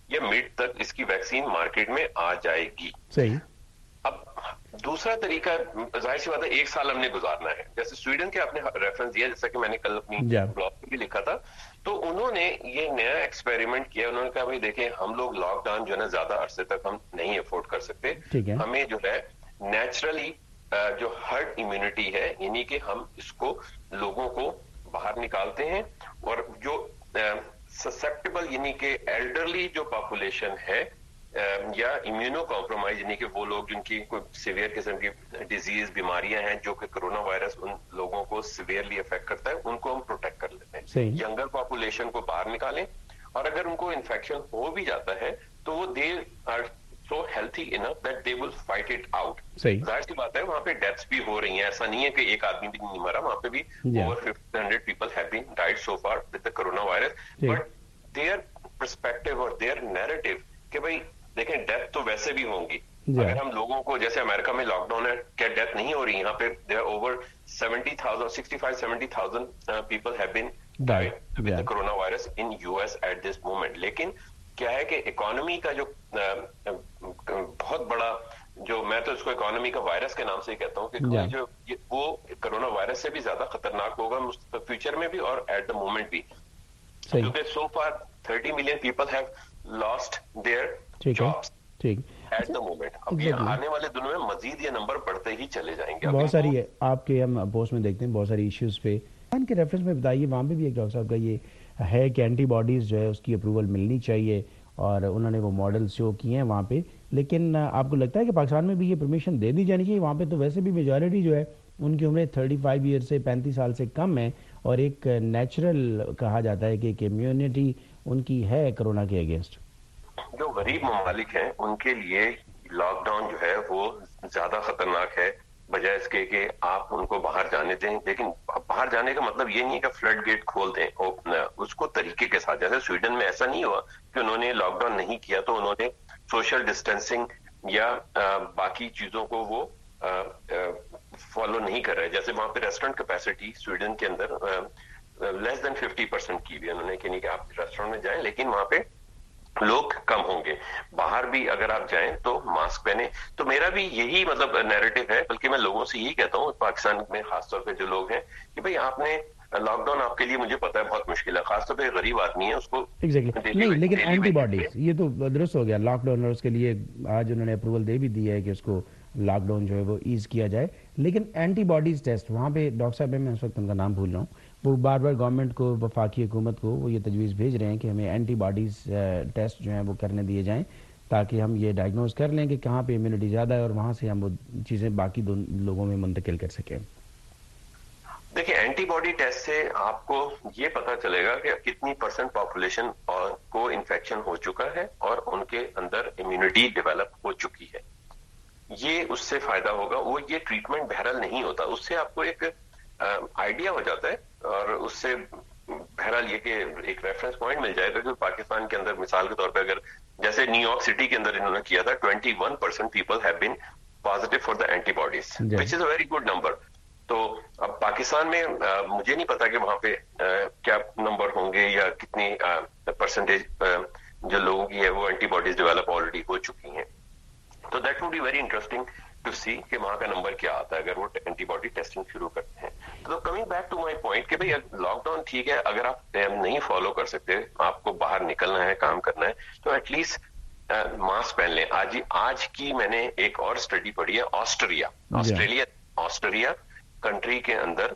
या मिड तक इसकी वैक्सीन मार्केट में आ जाएगी। सही। अब दूसरा तरीका, जाहिर सी बात है 1 साल हमने गुजारना है। जैसे स्वीडन के आपने रेफरेंस दिया, जैसा कि मैंने कल अपनी ब्लॉग में भी लिखा था, तो उन्होंने ये नया एक्सपेरिमेंट किया। उन्होंने कहा भाई देखिए, हम लोग लॉकडाउन जो है ना ज्यादा अरसे तक हम नहीं अफोर्ड कर सकते, हमें जो है नेचुरली जो हर्ड इम्यूनिटी है, यानी कि हम इसको लोगों को बाहर निकालते हैं, और जो ससेप्टेबल यानी कि एल्डरली जो पॉपुलेशन है या इम्यूनो कॉम्प्रोमाइज, यानी कि वो लोग जिनकी कोई सीवियर किस्म की डिजीज बीमारियां हैं जो कि कोरोना वायरस उन लोगों को सीवियरली अफेक्ट करता है, उनको हम प्रोटेक्ट कर लेते हैं। यंगर पॉपुलेशन को बाहर निकालें, और अगर उनको इन्फेक्शन हो भी जाता है तो वो they are so healthy enough that they will fight it out. जाहिर सी बात है वहां पे डेथ्स भी हो रही हैं, ऐसा नहीं है कि एक आदमी भी नहीं मरा, वहां पे भी over 1,500 people have been died so far with the corona virus. But their perspective और देयर नैरेटिव कि भाई देखें डेथ तो वैसे भी होंगी, अगर हम लोगों को, जैसे अमेरिका में लॉकडाउन है, क्या डेथ नहीं हो रही? यहाँ पे there over 65,000 people have been died with the corona virus in US at this moment. लेकिन क्या है कि इकोनॉमी का जो बहुत बड़ा, जो मैं तो इसको इकोनॉमी का वायरस के नाम से ही कहता हूँ कि जो वो कोरोना वायरस से भी ज्यादा खतरनाक होगा फ्यूचर में भी और एट द मोमेंट भी, क्योंकि so far 30 million people have lost their jobs at the moment. अब ये आने वाले दिनों में मजीद ये नंबर बढ़ते ही चले जाएंगे। बहुत सारी है आपके, हम पोस्ट में देखते हैं बहुत सारी इश्यूज पे के रेफरेंस में बताइए, वहाँ पे भी एक डॉक्टर साहब का ये है कि एंटीबॉडीज जो है उसकी अप्रूवल मिलनी चाहिए, और उन्होंने वो मॉडल शो किए हैं वहाँ पे। लेकिन आपको लगता है कि पाकिस्तान में भी ये परमिशन दे दी जानी चाहिए? वहाँ पे तो वैसे भी मेजॉरिटी जो है उनकी उम्रें 35 ईयर से 35 साल से कम है, और एक नेचुरल कहा जाता है कि एक इम्यूनिटी उनकी है कोरोना के अगेंस्ट। जो गरीब ममालिक हैं उनके लिए लॉकडाउन जो है वो ज्यादा खतरनाक है, बजाय इसके कि आप उनको बाहर जाने दें। लेकिन बाहर जाने का मतलब ये नहीं है कि फ्लड गेट खोल दें, उसको तरीके के साथ। जैसे स्वीडन में ऐसा नहीं हुआ कि उन्होंने लॉकडाउन नहीं किया तो उन्होंने सोशल डिस्टेंसिंग या बाकी चीजों को वो फॉलो नहीं कर रहे। जैसे वहां पे रेस्टोरेंट कैपेसिटी स्वीडन के अंदर लेस देन 50% की हुई उन्होंने, कि नहीं कि आप रेस्टोरेंट में जाएं, लेकिन वहां पे लोग कम होंगे। बाहर भी अगर आप जाएं तो मास्क पहने। तो मेरा भी यही मतलब नैरेटिव है, बल्कि मैं लोगों से यही कहता हूँ पाकिस्तान में खासतौर पे जो लोग हैं कि भाई आपने लॉकडाउन, आपके लिए मुझे पता है बहुत मुश्किल है, खासतौर पे गरीब आदमी है उसको नहीं, लेकिन एंटीबॉडीज ये तो दुरुस्त हो गया लॉकडाउन, और उसके लिए आज उन्होंने अप्रूवल दे भी दी है कि उसको लॉकडाउन जो है वो ईज किया जाए। लेकिन एंटीबॉडीज टेस्ट वहाँ पे डॉक्टर साहब, मैं उस वक्त उनका नाम भूल रहा हूँ, वो बार बार गवर्नमेंट को, वफाकी हुकूमत को वो ये तजवीज़ भेज रहे हैं कि हमें एंटीबॉडीज टेस्ट जो हैं वो करने दिए जाएं, ताकि हम ये डायग्नोज कर लें कि कहाँ पे इम्यूनिटी ज़्यादा है और वहाँ से हम वो चीज़ें बाकी लोगों में मुंतकिल कर सकें। देखिए, एंटीबॉडी टेस्ट से आपको ये पता चलेगा कि कितनी % पॉपुलेशन को इन्फेक्शन हो चुका है और उनके अंदर इम्यूनिटी डेवलप हो चुकी है। ये उससे फायदा होगा। वो ये ट्रीटमेंट बहरहाल नहीं होता, उससे आपको एक आइडिया हो जाता है, और उससे बहरहाल ये कि एक रेफरेंस पॉइंट मिल जाएगा कि पाकिस्तान के अंदर मिसाल के तौर पे अगर जैसे न्यूयॉर्क सिटी के अंदर इन्होंने किया था, 21% people have been positive for the antibodies, which is a very good number. तो अब पाकिस्तान में मुझे नहीं पता कि वहां पे क्या नंबर होंगे या कितनी परसेंटेज जो लोगों की है वो एंटीबॉडीज डेवलप ऑलरेडी हो चुकी हैं। तो that would be very interesting to see कि वहां का नंबर क्या आता है अगर वो एंटीबॉडी टेस्टिंग शुरू करते हैं। तो coming back to my point कि भाई लॉकडाउन ठीक है, अगर आप नहीं फॉलो कर सकते, आपको बाहर निकलना है, काम करना है, तो एटलीस्ट मास्क पहन लें। आज की मैंने एक और स्टडी पढ़ी है, ऑस्ट्रेलिया कंट्री के अंदर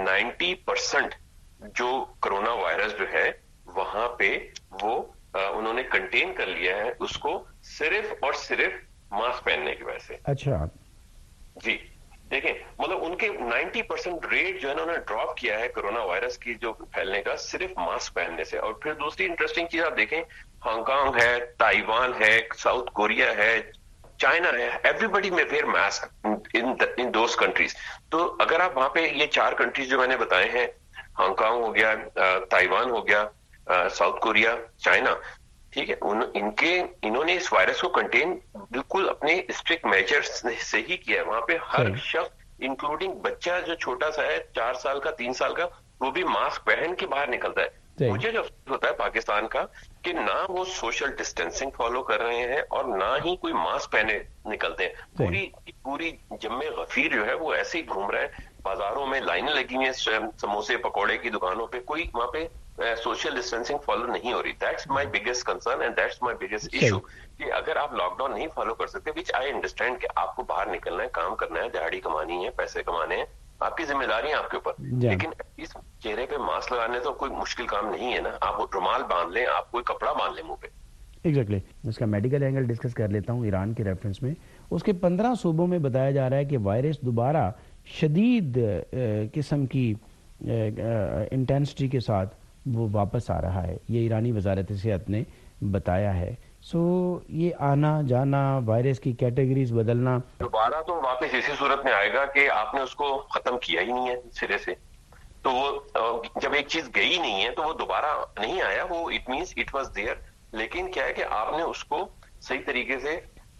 90% जो कोरोना वायरस जो है वहां पे वो उन्होंने कंटेन कर लिया है उसको सिर्फ और सिर्फ मास्क पहनने की वजह से। अच्छा जी, देखें मतलब उनके 90% रेट जो है ना उन्होंने ड्रॉप किया है कोरोना वायरस की जो फैलने का, सिर्फ मास्क पहनने से। और फिर दूसरी इंटरेस्टिंग चीज आप देखें, हांगकांग है, ताइवान है, साउथ कोरिया है, चाइना है, एवरीबडी में wear mask in those countries. तो अगर आप वहां पे ये 4 कंट्रीज जो मैंने बताए हैं, हांगकांग हो गया, ताइवान हो गया, साउथ कोरिया, चाइना, ठीक है, इन्होंने इस वायरस को कंटेन बिल्कुल अपने स्ट्रिक्ट मेजर्स से ही किया है। वहां पे हर शख्स इंक्लूडिंग बच्चा जो छोटा सा है 4 साल का, 3 साल का, वो भी मास्क पहन के बाहर निकलता है। مجھے جو ہوتا ہے پاکستان کا کہ نہ وہ سوشل ڈسٹینسنگ فالو کر رہے ہیں اور نہ ہی کوئی ماسک پہنے نکلتے ہیں. پوری جم غفیر جو ہے وہ ایسے ہی گھوم رہا ہے. بازاروں میں لائنیں لگی ہوئی ہیں سموسے پکوڑے کی دکانوں پہ, کوئی وہاں پہ سوشل ڈسٹینسنگ فالو نہیں ہو رہی. That's my biggest concern and that's my biggest issue کہ اگر آپ لاک ڈاؤن نہیں فالو کر سکتے, وچ آئی انڈرسٹینڈ کہ آپ کو باہر نکلنا ہے, کام کرنا ہے, دہاڑی کمانی ہے, پیسے کمانے ہیں, آپ کی ذمہ داری ہے آپ کے اوپر, لیکن اس چہرے پہ ماسک لگانے تو کوئی مشکل کام نہیں ہے نا. آپ رومال باندھ لیں, آپ کوئی کپڑا باندھ لیں منہ پہ. ایگزیکٹلی. اس کا میڈیکل اینگل ڈسکس کر لیتا ہوں ایران کے ریفرنس میں. اس کے 15 صوبوں میں بتایا جا رہا ہے کہ وائرس دوبارہ شدید قسم کی انٹینسٹی کے ساتھ وہ واپس آ رہا ہے. یہ ایرانی وزارت صحت نے بتایا ہے. یہ آنا جانا, وائرس کی کیٹیگریز بدلنا, دوبارہ تو واپس اسی صورت میں آئے گا کہ آپ نے اس کو ختم کیا ہی نہیں ہے سرے سے. تو وہ جب ایک چیز گئی نہیں ہے تو وہ دوبارہ نہیں آیا, وہ it means it was there. لیکن کیا ہے کہ آپ نے اس کو صحیح طریقے سے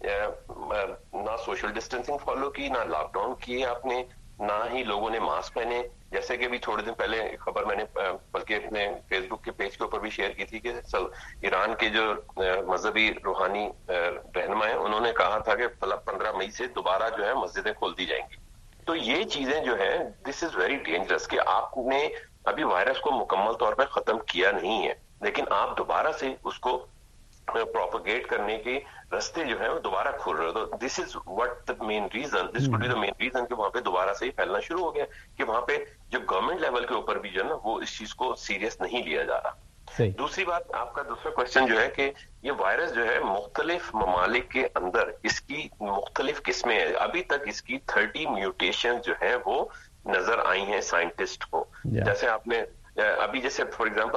نہ سوشل ڈسٹینسنگ فالو کی, نہ لاک ڈاؤن کیے آپ نے, نہ ہی لوگوں نے ماسک پہنے. جیسے کہ ابھی تھوڑے دن پہلے خبر میں نے بلکہ اپنے فیس بک کے پیج کے اوپر بھی شیئر کی تھی کہ ایران کے جو مذہبی روحانی رہنما ہیں انہوں نے کہا تھا کہ 15 مئی سے دوبارہ جو ہے مسجدیں کھول دی جائیں گی. تو یہ چیزیں جو ہیں دس از ویری ڈینجرس کہ آپ نے ابھی وائرس کو مکمل طور پہ ختم کیا نہیں ہے, لیکن آپ دوبارہ سے اس کو پروپیگیٹ کرنے کے رستے جو ہیں وہ دوبارہ کھول رہے. تو this is what the main reason, this could be the main reason کہ وہاں پہ دوبارہ سے ہی پھیلنا شروع ہو گیا, کہ وہاں پہ جو گورنمنٹ لیول کے اوپر بھی جو ہے نا وہ اس چیز کو سیریس نہیں لیا جا رہا. دوسری بات, آپ کا دوسرا کوشچن جو ہے کہ یہ وائرس جو ہے مختلف ممالک کے اندر اس کی مختلف قسمیں ہیں. ابھی تک اس کی 30 میوٹیشن جو ہیں وہ نظر آئی ہیں سائنٹسٹ کو. جیسے آپ نے ابھی جیسے فار ایگزامپل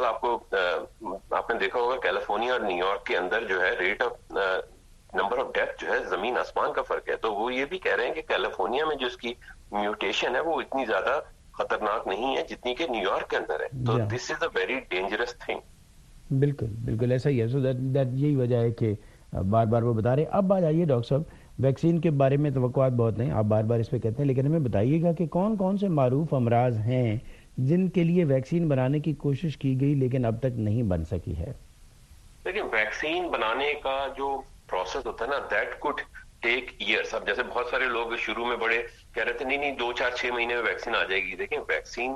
آپ نے دیکھا ہوگا کیلیفورنیا اور نیو یارک کے اندر جو ہے rate of number of death جو ہے زمین آسمان کا فرق ہے. تو وہ یہ بھی کہہ رہے ہیں کہ کیلیفورنیا میں جو اس کی میوٹیشن ہے وہ اتنی زیادہ خطرناک نہیں ہے جتنی کہ نیو یارک کے اندر ہے. تو this is a very dangerous thing. بالکل ایسا ہی ہے. سو دیٹ یہی وجہ ہے کہ بار بار وہ بتا رہے ہیں. اب آ جائیے ڈاکٹر صاحب, ویکسین کے بارے میں توقعات بہت ہیں, آپ بار بار اس پہ کہتے ہیں, لیکن ہمیں بتائیے گا کہ کون کون سے معروف امراض ہیں جن کے لیے ویکسین بنانے کی کوشش کی گئی لیکن اب تک نہیں بن سکی ہے. لیکن ویکسین بنانے کا جو پروسیس ہوتا ہے نا دیٹ کوڈ ٹیک ایئرس. اب جیسے بہت سارے لوگ شروع میں بڑے کہہ رہے تھے نہیں 2 4 6 مہینے میں ویکسین آ جائے گی. دیکھیں ویکسین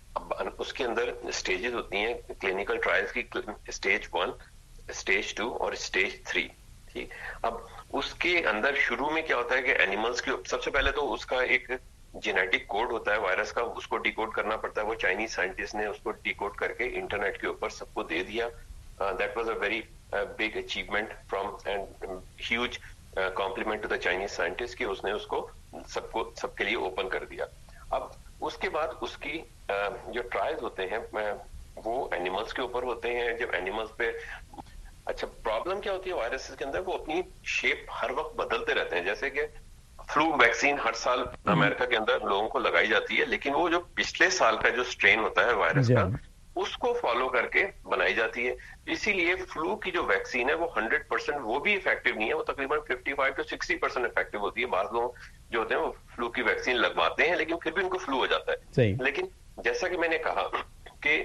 اس کے اندر اسٹیجز ہوتی ہیں کلینکل ٹرائلز کی, اسٹیج 1, اسٹیج 2 اور اسٹیج 3. ٹھیک, اب اس کے اندر شروع میں کیا ہوتا ہے کہ اینیملز کی سب سے پہلے تو اس کا ایک جینیٹک کوڈ ہوتا ہے وائرس کا, اس کو ڈی کوڈ کرنا پڑتا ہے. وہ چائنیز سائنٹسٹ نے اس کو ڈی کوڈ کر کے انٹرنیٹ کے اوپر سب کو دے دیا. That was a very big achievement from and huge compliment to the Chinese scientist کہ اس نے اس کو سب کے لیے اوپن کر دیا. اب اس کے بعد اس کی جو ٹرائلز ہوتے ہیں وہ اینیملز کے اوپر ہوتے ہیں. جب اینیملز پہ اچھا پرابلم کیا ہوتی ہے وائرس کے اندر, وہ اپنی شیپ ہر وقت بدلتے رہتے ہیں. جیسے کہ فلو ویکسین ہر سال امریکہ کے اندر لوگوں کو لگائی جاتی ہے, لیکن وہ جو پچھلے سال کا جو اسٹرین ہوتا ہے وائرس کا اس کو فالو کر کے بنائی جاتی ہے. اسی لیے فلو کی جو ویکسین ہے وہ 100% وہ بھی افیکٹو نہیں ہے, وہ تقریباً 55 to 60% افیکٹو ہوتی ہے. بعض لوگ جو ہوتے ہیں وہ فلو کی ویکسین لگواتے ہیں لیکن پھر بھی ان کو فلو ہو جاتا ہے. لیکن جیسا کہ میں نے کہا کہ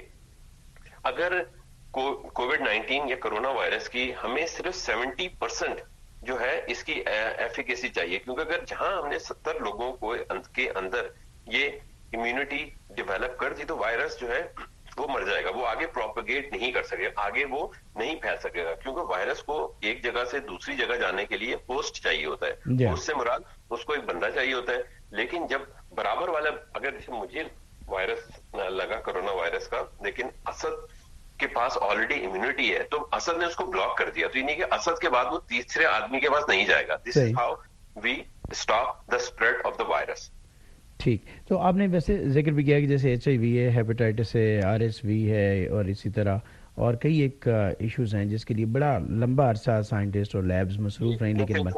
اگر کووڈ-19 یا کرونا وائرس کی ہمیں صرف 70% جو ہے اس کی ایفیکیسی چاہیے, کیونکہ اگر جہاں ہم نے 70 لوگوں کو کے اندر یہ امیونٹی ڈیولپ کر دی تو وائرس جو ہے وہ مر جائے گا, وہ آگے پروپیگیٹ نہیں کر سکے, آگے وہ نہیں پھیل سکے گا, کیونکہ وائرس کو ایک جگہ سے دوسری جگہ جانے کے لیے ہوسٹ چاہیے ہوتا ہے. ہوسٹ سے مراد اس کو ایک بندہ چاہیے ہوتا ہے. لیکن جب برابر والا, اگر مجھے وائرس لگا کرونا وائرس کا لیکن اسد کے پاس آلریڈی امیونٹی ہے تو اسد نے اس کو بلاک کر دیا, تو یہ نہیں کہ اسد کے بعد وہ تیسرے آدمی کے پاس نہیں جائے گا. This is how we stop the spread of the virus. ٹھیک, تو آپ نے ویسے ذکر بھی کیا کہ جیسے HIV ہے, ہیپیٹائٹس ہے, RSV ہے, اور اسی طرح اور کئی ایک ایشوز ہیں جس کے لیے بڑا لمبا عرصہ سائنٹسٹ اور لیبز مصروف رہیں. لیکن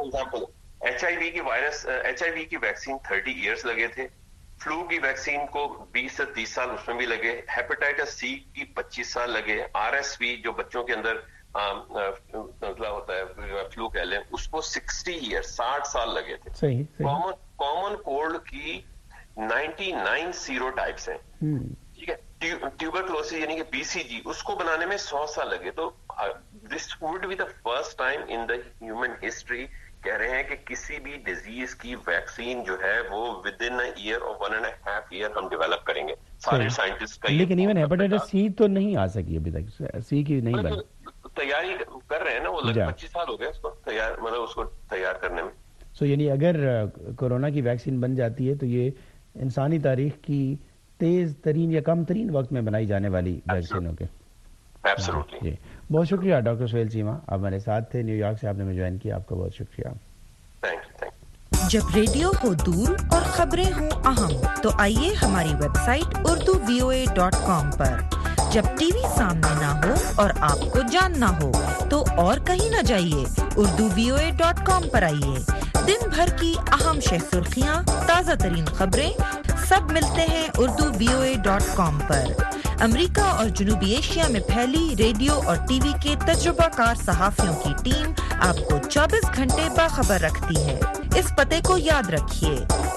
HIV کی ویکسین 30 ایئرس لگے تھے, فلو کی ویکسین کو 20 سے 30 سال اس میں بھی لگے, ہیپیٹائٹس C کی 25 سال لگے, RSV جو بچوں کے اندر نزلہ ہوتا ہے فلو کہہ لیں اس کو 60 ایئرس 60 سال لگے تھے. کامن کولڈ کی 99 سیرو ٹائپس ہیں. ٹھیک ہے, ट्यूबरक्लोसिस यानी कि BCG, उसको बनाने में 100 साल लगे। तो this would be the first time in the human history, कह रहे हैं कि किसी भी डिजीज की वैक्सीन जो है वो विद इन अ ईयर और 1.5 ईयर हम डेवलप करेंगे, सारे साइंटिस्ट का। लेकिन इवन हेपेटाइटिस सी तो नहीं आ सकी अभी तक, सी की नहीं बनी, तैयारी कर रहे हैं ना वो, लगभग 25 साल हो गए उसको तैयार, मतलब उसको तैयार करने में। सो यानी अगर कोरोना की वैक्सीन बन जाती है तो ये इंसानी तारीख की तेज तरीन या कम तरीन वक्त में बनाई जाने वाली वैक्सीन होगी। एब्सोल्युटली। बहुत शुक्रिया डॉक्टर सुहेल चीमा, आप हमारे साथ थे, न्यूयॉर्क से आपने मुझे ज्वाइन किया, आपका बहुत शुक्रिया। Thank you. जब रेडियो हो दूर और खबरें हों अहम, तो आइए हमारी वेबसाइट urduvoa.com पर। जब टीवी सामने ना हो और आपको जानना हो तो और कहीं ना जाइए, urduvoa.com पर आइए। दिन भर की अहम सुर्खियां, ताज़ा तरीन खबरें, सब मिलते हैं urduvoa.com पर। अमेरिका और जनूबी एशिया में फैली रेडियो और टीवी के तजुर्बाकार सहाफियों की टीम आपको 24 घंटे बाखबर रखती है। इस पते को याद रखिए,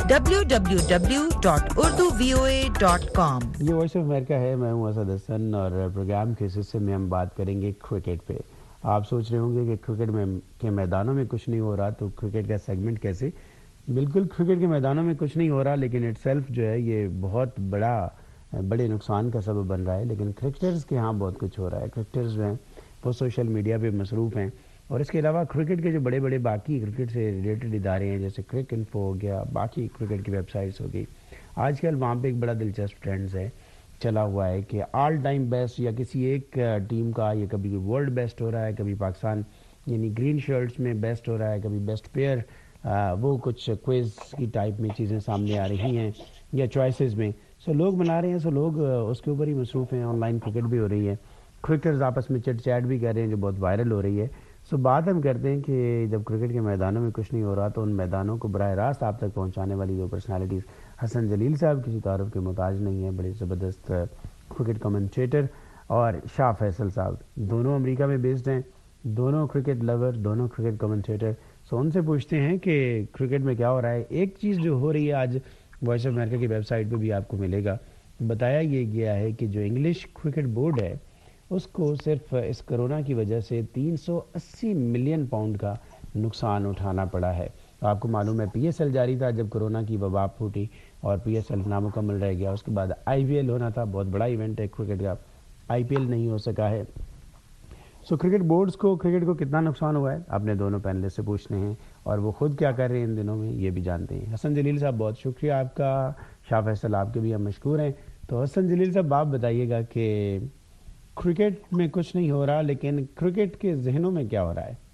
www.urduvoa.com। ये वॉइस ऑफ अमेरिका है, मैं हूं असद हसन और प्रोग्राम के इस हिस्से में हम बात करेंगे क्रिकेट पे। आप सोच रहे होंगे कि क्रिकेट में के मैदानों में कुछ नहीं हो रहा तो क्रिकेट का सेगमेंट कैसे? बिल्कुल, क्रिकेट के मैदानों में कुछ नहीं हो रहा, लेकिन इटसेल्फ जो है ये बहुत बड़े नुकसान का सबब बन रहा है। लेकिन क्रिकेटर्स के यहाँ बहुत कुछ हो रहा है। क्रिकेटर्स जो हैं वो सोशल मीडिया पे मसरूफ़ हैं, और इसके अलावा क्रिकेट के जो बड़े बड़े बाकी क्रिकेट से रिलेटेड इदारे हैं, जैसे क्रिक इन्फो हो गया, बाकी क्रिकेट की वेबसाइट्स हो गई, आजकल वहाँ पे एक बड़ा दिलचस्प ट्रेंड्स है चला हुआ है कि ऑल टाइम बेस्ट या किसी एक टीम का, ये कभी वर्ल्ड बेस्ट हो रहा है, कभी पाकिस्तान यानी ग्रीन शर्ट्स में बेस्ट हो रहा है, कभी बेस्ट प्लेयर, वो कुछ क्विज की टाइप में चीज़ें सामने आ रही हैं या चॉइसेस में। सो लोग बना रहे हैं, सो लोग उसके ऊपर ही मसरूफ़ हैं। ऑनलाइन क्रिकेट भी हो रही है, क्रिकेटर्स आपस में चिट चैट भी कर रहे हैं जो बहुत वायरल हो रही है। सो बात हम करते हैं कि जब क्रिकेट के मैदानों में कुछ नहीं हो रहा तो उन मैदानों को बराह रास्त आप तक पहुंचाने वाली दो पर्सनालिटीज़, हसन जलील साहब किसी तारुफ के मोहताज नहीं हैं, बड़े ज़बरदस्त क्रिकेट कमेंटेटर, और शाह फैसल साहब, दोनों अमेरिका में बेस्ड हैं, दोनों क्रिकेट लवर, दोनों क्रिकेट कमेंटेटर। सो उनसे पूछते हैं कि क्रिकेट में क्या हो रहा है। एक चीज़ जो हो रही है आज वॉइस ऑफ अमेरिका की वेबसाइट पे भी आपको मिलेगा, बताया ये गया है कि जो इंग्लिश क्रिकेट बोर्ड है उसको सिर्फ इस कोरोना की वजह से 380 मिलियन पाउंड का नुकसान उठाना पड़ा है। तो आपको मालूम है PSL जारी था जब कोरोना की वबा फूटी और PSL नामुकम्मल रह गया। उसके बाद IPL होना था, बहुत बड़ा इवेंट है क्रिकेट का, IPL नहीं हो सका है। सो क्रिकेट बोर्ड्स को, क्रिकेट को कितना नुकसान हुआ है आपने दोनों पैनलिस्ट से पूछने हैं, और वो खुद क्या कर रहे हैं इन दिनों में ये भी जानते हैं। हसन जलील साहब बहुत शुक्रिया आपका, शाह फैसल आपके भी हम मशकूर हैं। तो हसन जलील साहब आप बताइएगा कि क्रिकेट में कुछ नहीं हो रहा, लेकिन क्रिकेट के जहनों में क्या हो रहा है?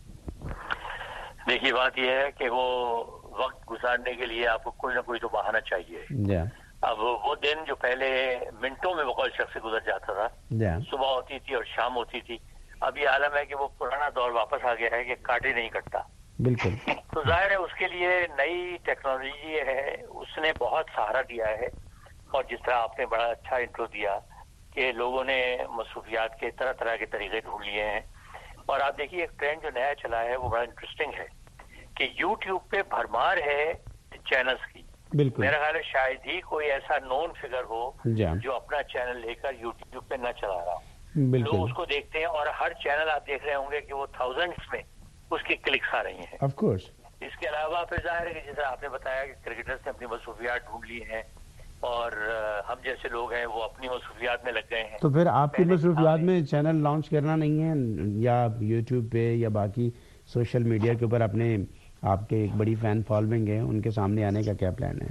देखिए, बात यह है कि वो वक्त गुजारने के लिए आपको कोई ना कोई तो बहाना चाहिए। अब वो दिन जो पहले मिनटों में बकौल शख्स से गुजर जाता था, सुबह होती थी और शाम होती थी, अब ये आलम है कि वो पुराना दौर वापस आ गया है कि काटे नहीं कटता। बिल्कुल। तो जाहिर है उसके लिए नई टेक्नोलॉजी है, उसने बहुत सहारा दिया है। और जिस तरह आपने बड़ा अच्छा इंट्रो दिया कि लोगों ने मसरूफियात के तरह तरह के तरीके ढूंढ लिए हैं। और आप देखिए, एक ट्रेंड जो नया चला है वो बड़ा इंटरेस्टिंग है कि यूट्यूब पे भरमार है चैनल्स की। मेरा ख्याल है शायद ही कोई ऐसा नोन फिगर हो जो अपना चैनल लेकर यूट्यूब पे न चला रहा हो। लोग उसको देखते हैं और हर चैनल आप देख रहे होंगे कि वो थाउजेंड्स में उसकी क्लिक्स आ रही हैं। Of course. इसके अलावा फिर जाहिर है कि जैसे आपने बताया कि क्रिकेटर्स ने अपनी मसरूफियात ढूंढ ली हैं और हम जैसे लोग हैं वो अपनी मसरूफियात में लग गए हैं। तो फिर आपकी मसरूफियात में चैनल लॉन्च करना नहीं है, या यूट्यूब पे या बाकी सोशल मीडिया के ऊपर अपने, आपके एक बड़ी फैन फॉलोइंग है, उनके सामने आने का क्या प्लान है?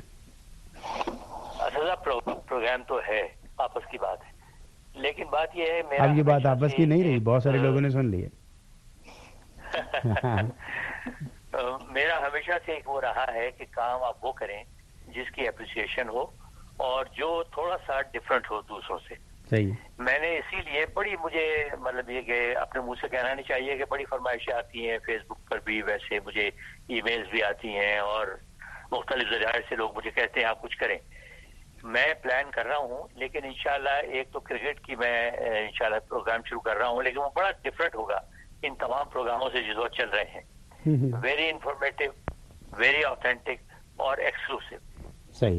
अच्छा, प्रोग्राम तो है, आपस की बात है, लेकिन बात यह है, मेरा अब ये बात आपस की नहीं रही, बहुत सारे लोगों ने सुन ली है। मेरा हमेशा से एक वो रहा है कि काम आप वो करें जिसकी एप्रिसिएशन हो और जो थोड़ा सा डिफरेंट हो दूसरों से। सही। मैंने इसीलिए बड़ी, मुझे मतलब ये कि अपने मुंह से कहना नहीं चाहिए कि बड़ी फरमाइशें आती हैं फेसबुक पर भी, वैसे मुझे ईमेल्स भी आती हैं और मुख्तलिफ ज़राए से लोग मुझे कहते हैं आप कुछ करें। मैं प्लान कर रहा हूँ, लेकिन इंशाल्लाह एक तो क्रिकेट की मैं इंशाल्लाह प्रोग्राम शुरू कर रहा हूँ, लेकिन वो बड़ा डिफरेंट होगा इन तमाम प्रोग्रामों से जो चल रहे हैं। वेरी इंफॉर्मेटिव, वेरी ऑथेंटिक और एक्सक्लूसिव। सही। उसके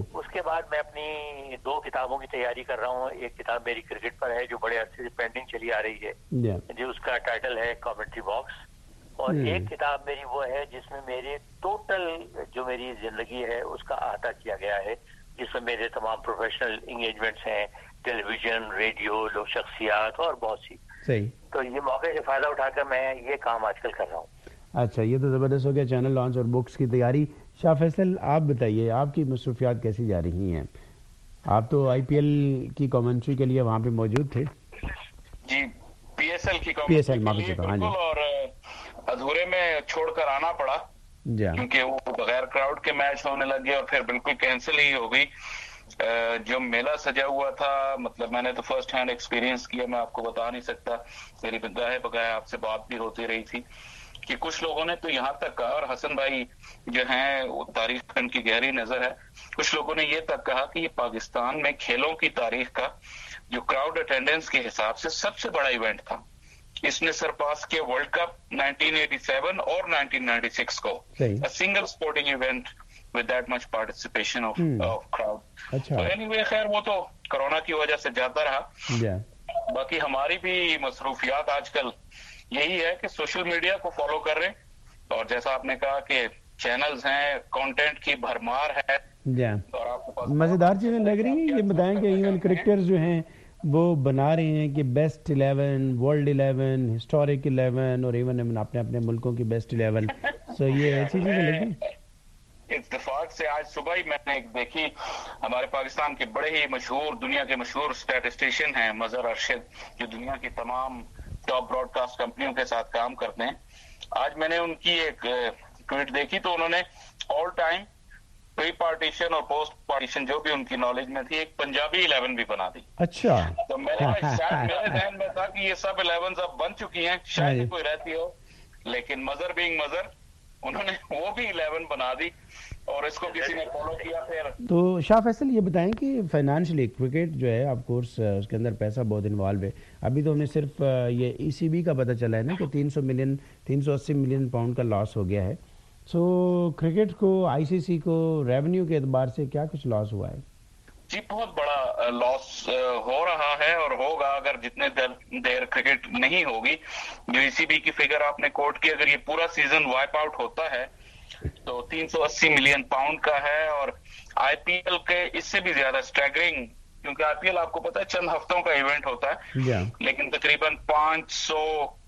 بعد میں اپنی 2 کتابوں کی تیاری کر رہا ہوں. ایک کتاب میری کرکٹ پر ہے جو بڑے عرصے سے پینڈنگ چلی آ رہی ہے, جو اس کا ٹائٹل ہے کامنٹری باکس, اور ایک کتاب میری وہ ہے جس میں میرے ٹوٹل جو میری زندگی ہے اس کا احاطہ کیا گیا ہے, جس میں میرے تمام پروفیشنل انگیجمنٹس ہیں, ٹیلی ویژن, ریڈیو, لوگ شخصیات اور بہت سی. صحیح. تو یہ موقع سے فائدہ اٹھا کر میں یہ کام آج کل کر رہا ہوں. اچھا, یہ تو زبردست ہو گیا, چینل لانچ اور بکس کی تیاری. شاہ فیصل آپ بتائیے, آپ کی مصروفیات کیسی جا رہی ہیں؟ آپ تو آئی پی ایل کی کامنٹری کے لیے وہاں پہ موجود تھے. جی, پی ایس ایل کی کامنٹری کے لیے بالکل, اور ادھورے میں چھوڑ کر آنا پڑا کیونکہ وہ بغیر کراؤڈ کے میچ ہونے لگے اور پھر بالکل کینسل ہی ہو گئی. جو میلہ سجا ہوا تھا, مطلب میں نے تو فرسٹ ہینڈ ایکسپیرینس کیا, میں آپ کو بتا نہیں سکتا. میری گاہے بگاہے آپ سے بات بھی ہوتی رہی تھی کہ کچھ لوگوں نے تو یہاں تک کہا, اور حسن بھائی جو ہیں وہ تاریخ ان کی گہری نظر ہے, کچھ لوگوں نے یہ تک کہا کہ یہ پاکستان میں کھیلوں کی تاریخ کا جو کراؤڈ اٹینڈنس کے حساب سے سب سے بڑا ایونٹ تھا. اس نے سرپاس کیا ورلڈ کپ 1987 اور 1996 کو, single sporting event with that much participation of crowd. So anyway, خیر وہ تو کرونا کی وجہ سے جاتا رہا. باقی ہماری بھی مصروفیات آج کل یہی ہے کہ سوشل میڈیا کو فالو کر رہے ہیں, اور جیسا آپ نے کہا کہ چینلز ہیں, کانٹینٹ کی بھرمار ہے. مزیدار چیزیں لگ رہی ہیں. یہ بتائیں کہ ایون کرکٹرز جو ہیں وہ بنا رہے ہیں کہ بیسٹ 11, ورلڈ 11, ہسٹورک 11, اور ایون اپنے اپنے ملکوں کی بیسٹ 11. سو یہ ایسی چیزیں لگ رہی ہیں. اتفاق سے آج صبح ہی میں نے ایک دیکھی, ہمارے پاکستان کے بڑے ہی مشہور, دنیا کے مشہور اسٹیٹسٹیشین ہیں مظہر ارشد, جو دنیا کی تمام ٹاپ براڈ کاسٹ کمپنیوں کے ساتھ کام کرتے ہیں. آج میں نے ان کی ایک ٹویٹ دیکھی تو انہوں نے آل ٹائم پری پارٹیشن اور پوسٹ پارٹیشن جو بھی ان کی نالج میں تھی ایک پنجابی 11 بھی بنا دی. اچھا, تو میرے ذہن میں تھا کہ یہ سب 11 اب بن چکی ہیں, شاید کوئی رہتی ہو, لیکن مظہر بینگ مظہر انہوں نے وہ بھی 11 بنا دی, اور اس کو کسی نے فالو کیا. پھر تو شاہ فیصل یہ بتائیں کہ فائنانشلی کرکٹ جو ہے, آف کورس اس کے اندر پیسہ بہت انوالو ہے. ابھی تو ہمیں صرف یہ ای سی بی کا پتہ چلا ہے نا کہ 380 ملین پاؤنڈ کا لاس ہو گیا ہے. سو کرکٹ کو, آئی سی سی کو ریونیو کے اعتبار سے کیا کچھ لاس ہوا ہے؟ جی, بہت بڑا لاس ہو رہا ہے اور ہوگا اگر جتنے دیر کرکٹ نہیں ہوگی. جو ای سی بی کی فگر آپ نے کوٹ کی, اگر یہ پورا سیزن وائپ آؤٹ ہوتا ہے تو 380 ملین پاؤنڈ کا ہے, اور آئی پی ایل کے اس سے بھی زیادہ اسٹیگرنگ, کیونکہ آئی پی ایل آپ کو پتا ہے چند ہفتوں کا ایونٹ ہوتا ہے, لیکن تقریباً $500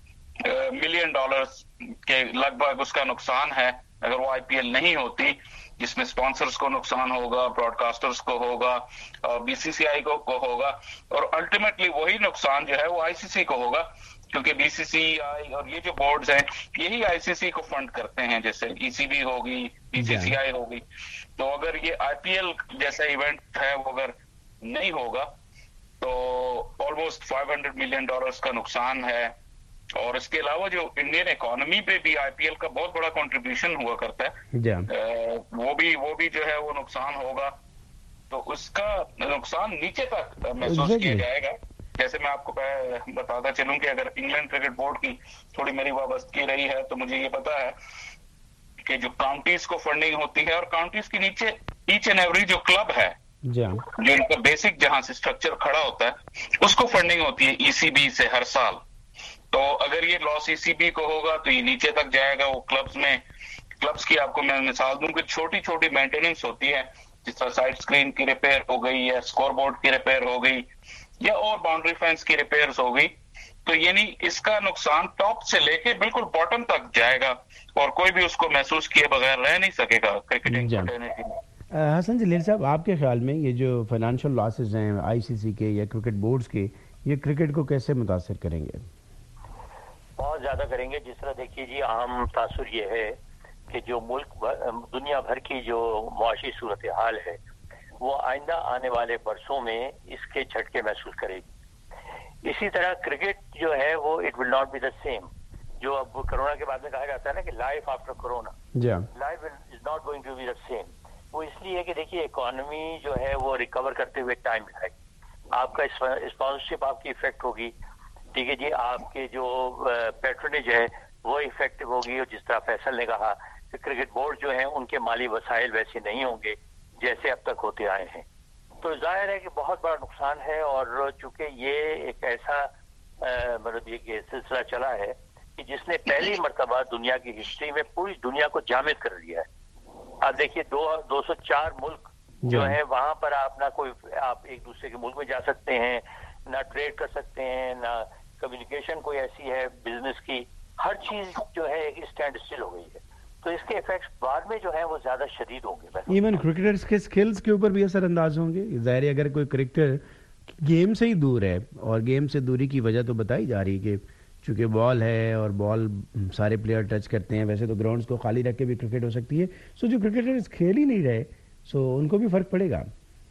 ملین کے لگ بھگ اس کا نقصان ہے اگر وہ آئی پی ایل نہیں ہوتی, جس میں اسپانسرز کو نقصان ہوگا, براڈ کاسٹرز کو ہوگا, بی سی سی آئی کو ہوگا, اور الٹیمیٹلی وہی نقصان جو ہے وہ آئی سی سی کو ہوگا, کیونکہ بی سی سی آئی اور یہ جو بورڈز ہیں یہی آئی سی سی کو فنڈ کرتے ہیں, جیسے ای سی بی ہوگی, بی سی سی آئی ہوگی. تو اگر یہ آئی پی ایل جیسا ایونٹ ہے وہ اگر نہیں ہوگا تو آلموسٹ $500 ملین کا نقصان ہے. اور اس کے علاوہ جو انڈین اکانومی پہ بھی آئی پی ایل کا بہت بڑا کنٹریبیوشن ہوا کرتا ہے, وہ بھی جو ہے وہ نقصان ہوگا. تو اس کا نقصان نیچے تک محسوس کیا جائے گا. جیسے میں آپ کو بتاتا چلوں کہ اگر انگلینڈ کرکٹ بورڈ کی تھوڑی میری وابستگی رہی ہے تو مجھے یہ پتا ہے کہ جو کاؤنٹیز کو فنڈنگ ہوتی ہے, اور کاؤنٹیز کے نیچے ایچ اینڈ ایوری جو کلب ہے, جو ان کا بیسک جہاں سے اسٹرکچر کھڑا ہوتا ہے, اس کو فنڈنگ ہوتی ہے ای سی بی سے ہر سال. تو اگر یہ لاس ای سی بی کو ہوگا تو یہ نیچے تک جائے گا. وہ کلبز کی آپ کو میں مثال دوں کہ چھوٹی چھوٹی مینٹیننس ہوتی ہے, جس طرح سائڈ اسکرین کی ریپیئر ہو گئی, یا اسکور بورڈ کی ریپیئر ہو گئی, یا اور باؤنڈری فینس کی ریپیئرز ہو گئی. تو یعنی اس کا نقصان ٹاپ سے لے کے بالکل باٹم تک جائے گا, اور کوئی بھی اس کو محسوس کیے بغیر رہ نہیں سکے گا کرکٹنگ فریٹرنیٹی میں. حسن جلیل صاحب, آپ کے خیال میں یہ جو فائنینشیل لاسز ہیں آئی سی سی کے یا کرکٹ بورڈز کے, یہ کرکٹ کو کیسے متاثر کریں گے؟ بہت زیادہ کریں گے. جس طرح دیکھیے جی, عام تاثر یہ ہے کہ جو ملک دنیا بھر کی جو معاشی صورتحال ہے وہ آئندہ آنے والے برسوں میں اس کے جھٹکے محسوس کرے گی. اسی طرح کرکٹ جو ہے وہ it will not be the same. جو اب کرونا کے بعد میں کہا جاتا ہے نا کہ life after corona, life is not going to be the same. وہ اس لیے کہ دیکھیے اکانومی جو ہے وہ ریکور کرتے ہوئے ٹائم لگے گی. آپ کا اسپانسرشپ آپ کی افیکٹ ہوگی, ٹھیک ہے جی, آپ کے جو پیٹرنیج ہے وہ افیکٹو ہوگی. اور جس طرح فیصل نے کہا کہ کرکٹ بورڈ جو ہیں ان کے مالی وسائل ویسے نہیں ہوں گے جیسے اب تک ہوتے آئے ہیں. تو ظاہر ہے کہ بہت بڑا نقصان ہے. اور چونکہ یہ ایک ایسا مطلب یہ کہ سلسلہ چلا ہے کہ جس نے پہلی مرتبہ دنیا کی ہسٹری میں پوری دنیا کو جامد کر دیا ہے. آپ دیکھیے 204 ملک جو ہیں وہاں پر آپ نہ کوئی آپ ایک دوسرے کے ملک میں جا سکتے ہیں, نہ ٹریڈ کر سکتے ہیں, نہ کمیونیکیشن کوئی ایسی ہے بزنس کی, ہر چیز جو ہے ایک اسٹینڈ اسٹل ہو گئی ہے. تو اس کے ایفیکٹس بعد میں جو ہیں وہ زیادہ شدید ہوں گے. ایون کرکٹرز کے سکلز کے اوپر بھی اثر انداز ہوں گے. ظاہر ہے اگر کوئی کرکٹر گیم سے ہی دور ہے, اور گیم سے دوری کی وجہ تو بتائی جا رہی کہ چونکہ بال ہے اور بال سارے پلیئر ٹچ کرتے ہیں, ویسے تو گراؤنڈز کو خالی رکھ کے بھی کرکٹ ہو سکتی ہے. سو جو کرکٹرز کھیل ہی نہیں رہے سو ان کو بھی فرق پڑے گا.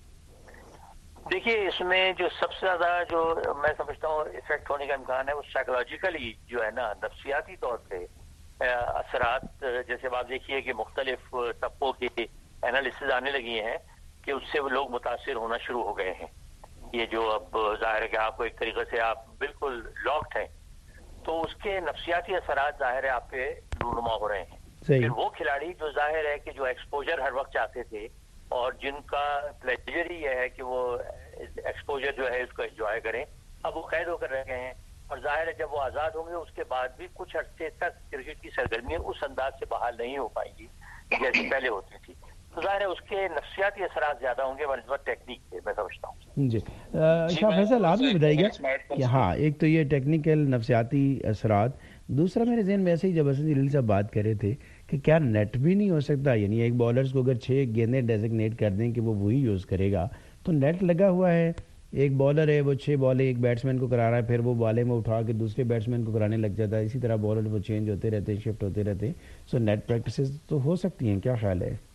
دیکھیے اس میں جو سب سے زیادہ جو میں سمجھتا ہوں افیکٹ ہونے کا امکان ہے وہ سائیکولوجیکلی جو ہے نا, نفسیاتی طور پہ اثرات. جیسے آپ دیکھیے کہ مختلف طبقوں کی انالیسز آنے لگی ہیں کہ اس سے وہ لوگ متاثر ہونا شروع ہو گئے ہیں. یہ جو اب ظاہر ہے کہ آپ کو ایک طریقے سے آپ بالکل لاکڈ ہیں, تو اس کے نفسیاتی اثرات ظاہر ہے آپ پہ رونما ہو رہے ہیں. پھر وہ کھلاڑی جو ظاہر ہے کہ جو ایکسپوجر ہر وقت چاہتے تھے اور جن کا پلیجر ہی یہ ہے کہ وہ ایکسپوجر جو ہے اس کو انجوائے کریں, اب وہ قید ہو کر رہ گئے ہیں. اور ظاہر ہے جب وہ آزاد ہوں گے اس کے بعد بھی کچھ عرصے تک کرکٹ کی سرگرمیاں اس انداز سے بحال نہیں ہو پائیں گی جیسے پہلے ہوتی تھی. تو ظاہر ہے اس کے نفسیاتی اثرات زیادہ ہوں گے بنسبت ٹیکنیک کے, میں سمجھتا ہوں. جی شاہ فیصل آپ بھی بتائیے گا کہ ہاں ایک تو یہ ٹیکنیکل نفسیاتی اثرات, دوسرا میرے ذہن میں ایسے ہی جب حسن جلیل صاحب بات کر رہے تھے کہ کیا نیٹ بھی نہیں ہو سکتا, یعنی ایک بالرز کو اگر 6 گیندیں ڈیزگنیٹ کر دیں کہ وہ وہی یوز کرے گا, تو نیٹ لگا ہوا ہے, ایک بالر ہے وہ 6 بالیں ایک بیٹسمین کو کرا رہا ہے, پھر وہ بالیں میں اٹھا کے دوسرے بیٹسمین کو کرانے لگ جاتا ہے, اسی طرح بالر وہ چینج ہوتے رہتے ہیں, شفٹ ہوتے رہتے ہیں. سو نیٹ پریکٹسز تو ہو سکتی ہیں, کیا خیال ہے؟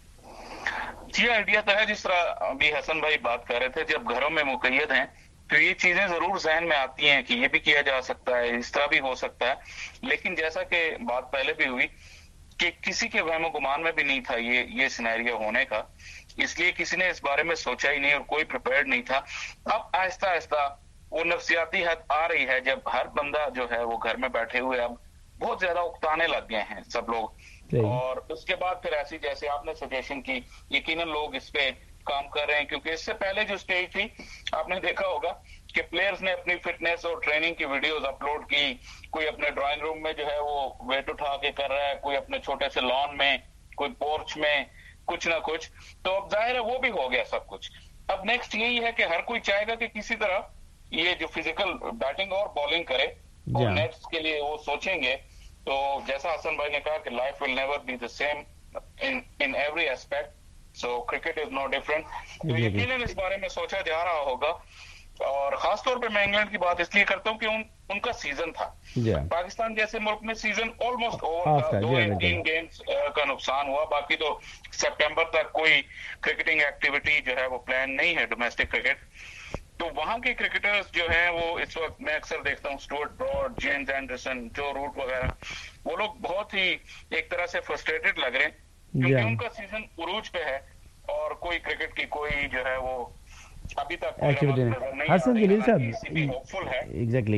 جی آئیڈیا تو ہے, جس طرح ابھی حسن بھائی بات کر رہے تھے, جب گھروں میں مقید ہیں تو یہ چیزیں ضرور ذہن میں آتی ہیں کہ یہ بھی کیا جا سکتا ہے, اس طرح بھی ہو سکتا ہے. لیکن جیسا کہ بات پہلے بھی ہوئی کہ کسی کے وہم و گمان میں بھی نہیں تھا یہ سینیریو ہونے کا, اس لیے کسی نے اس بارے میں سوچا ہی نہیں اور کوئی پریپیئرڈ نہیں تھا. اب آہستہ آہستہ وہ نفسیاتی حد آ رہی ہے جب ہر بندہ جو ہے وہ گھر میں بیٹھے ہوئے اب بہت زیادہ اکتانے لگ گئے ہیں سب لوگ. اور اس کے بعد پھر ایسی جیسے آپ نے سجیشن کی, یقیناً لوگ اس پہ کام کر رہے ہیں, کیونکہ اس سے پہلے جو سٹیج تھی آپ نے دیکھا ہوگا کہ پلیئرز نے اپنی فٹنس اور ٹریننگ کی ویڈیوز اپلوڈ کی, کوئی اپنے ڈرائنگ روم میں جو ہے وہ ویٹ اٹھا کے کر رہا ہے, کوئی اپنے چھوٹے سے لان میں, کوئی پورچ میں, کچھ نہ کچھ. تو اب ظاہر ہے وہ بھی ہو گیا سب کچھ. اب نیکسٹ یہی ہے کہ ہر کوئی چاہے گا کہ کسی طرح یہ جو فزیکل بیٹنگ اور بالنگ کرے, اور نیٹس کے لیے وہ سوچیں گے. تو جیسا حسن بھائی نے کہا کہ life will never be the same in every aspect, so cricket is no different. تو یقیناً اس بارے میں سوچا جا رہا ہوگا, اور خاص طور پہ میں انگلینڈ کی بات اس لیے کرتا ہوں کہ ان کا سیزن تھا. پاکستان جیسے ملک میں سیزن آلموسٹ اوور تھا, 2 یا 3 گیمز کا نقصان ہوا, باقی تو سپٹمبر تک کوئی کرکٹنگ ایکٹیویٹی جو ہے وہ پلان نہیں ہے ڈومیسٹک کرکٹ. تو وہاں کے کرکٹرز جو ہیں وہ اس وقت میں اکثر دیکھتا ہوں, Stuart Broad, James Anderson, Joe Root وغیرہ, وہ لوگ بہت ہی ایک طرح سے فرسٹریٹڈ لگ رہے ہیں کیونکہ ان کا سیزن عروج پہ ہے اور کوئی کرکٹ کی کوئی جو ہے وہ ابھی تک حسن جلیل صاحب ہوپفل ہے ایگزیکٹلی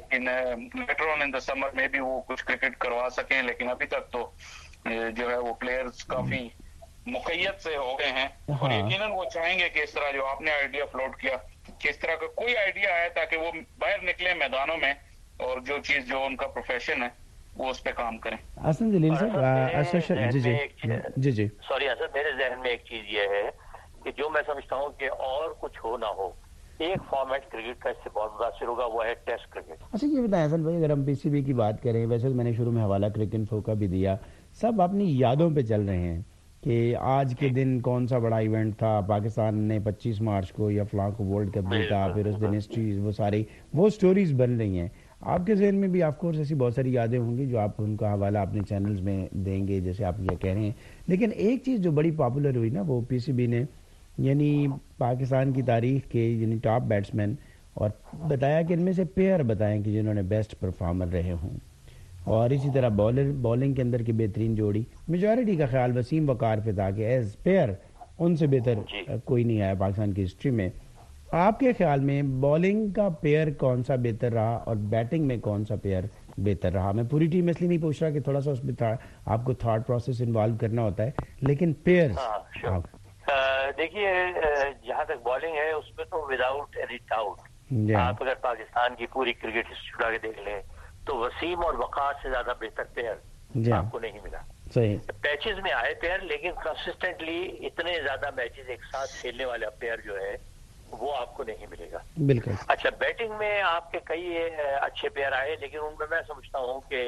لیٹر آن ان دی سمر میں بھی وہ کچھ کرکٹ کروا سکیں, لیکن ابھی تک تو جو ہے وہ پلیئرز کافی مقید سے ہو گئے ہیں. اور یقیناً وہ چاہیں گے کہ اس طرح جو آپ نے آئیڈیا فلوٹ کیا کہ اس طرح کا کوئی آئیڈیا آئے تاکہ وہ باہر نکلیں میدانوں میں اور جو چیز جو ان کا پروفیشن ہے وہ اس پہ کام کریں. حسن جلیل صاحب جی جی سوری حسن, میرے ذہن میں ایک چیز یہ ہے کہ جو میں سمجھتا ہوں کہ اور کچھ ہو نہ ہو, ایک فارمیٹ کرکٹ کا اس سے بہت متاثر ہوگا, وہ ہے ٹیسٹ کرکٹ. اچھا یہ بتائیں حسن بھائی, اگر ہم پی سی بی کی بات کریں, ویسے میں نے شروع میں حوالہ کرکٹ انفو کا بھی دیا, سب اپنی یادوں پہ چل رہے ہیں کہ آج کے دن کون سا بڑا ایونٹ تھا, پاکستان نے 25 مارچ کو یا فلاں کو ورلڈ کپ جیتا, پھر اس دن ہسٹری, وہ ساری وہ سٹوریز بن رہی ہیں. آپ کے ذہن میں بھی آف کورس ایسی بہت ساری یادیں ہوں گی جو آپ ان کا حوالہ اپنے چینلز میں دیں گے جیسے آپ یہ کہہ رہے ہیں. لیکن ایک چیز جو بڑی پاپولر ہوئی نا, وہ پی سی بی نے یعنی پاکستان کی تاریخ کے یعنی ٹاپ بیٹسمین, اور بتایا کہ ان میں سے پیئر بتائیں کہ جنہوں نے بیسٹ پرفارمر رہے ہوں, اور اسی طرح بالنگ کے اندر کی بہترین جوڑی. میجورٹی کا خیال وسیم وقار پہ تھا کہ ایز پیئر ان سے بہتر کوئی نہیں آیا پاکستان کی ہسٹری میں. آپ کے خیال میں بالنگ کا پیئر کون سا بہتر رہا اور بیٹنگ میں کون سا پیئر بہتر رہا؟ میں پوری ٹیم اس لیے نہیں پوچھ رہا کہ تھوڑا سا اس میں آپ کو تھاٹ پروسیس انوالو کرنا ہوتا ہے, لیکن پیئر دیکھیے جہاں تک بالنگ ہے اس میں تو وداؤٹ اینی ڈاؤٹ آپ اگر پاکستان کی پوری کرکٹ ہسٹری اٹھا کے دیکھ لیں تو وسیم اور وقار سے زیادہ بہتر پلیئر آپ کو نہیں ملا. پیچز میں آئے پلیئر لیکن کنسسٹنٹلی اتنے زیادہ میچز ایک ساتھ کھیلنے والا پلیئر جو ہے وہ آپ کو نہیں ملے گا. بالکل. اچھا بیٹنگ میں آپ کے کئی اچھے پلیئر آئے لیکن ان میں سمجھتا ہوں کہ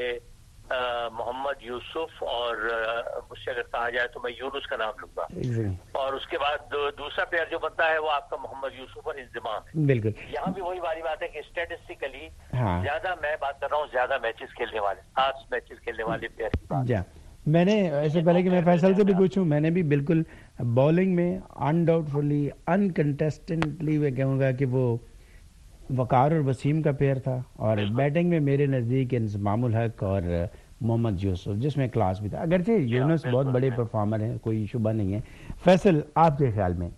محمد یوسف اور مجھ سے اگر کہا جائے تو میں یونس کا نام لوں گا اور اس کے بعد دوسرا پلیئر جو بنتا ہے وہ آپ کا محمد یوسف اور انضمام ہے. بالکل. یہاں بھی وہی باری بات ہے کہ اسٹیٹسٹیکلی زیادہ میں بات کر رہا ہوں زیادہ میچز کھیلنے والے 7 میچز کھیلنے والے پلیئر کی بات. میں نے ایسے پہلے کہ میں فیصل سے بھی پوچھوں میں نے بھی بالکل بالنگ میں انڈاؤٹفلی انکنٹسٹنٹلی میں کہوں گا کہ وہ وقار اور وسیم کا پیئر تھا اور بیٹنگ میں میرے نزدیک انضمام الحق اور محمد یوسف جس میں کلاس بھی تھا. اگرچہ یونس بہت بڑے پرفارمر ہیں کوئی شبہ نہیں ہے. فیصل آپ کے خیال میں؟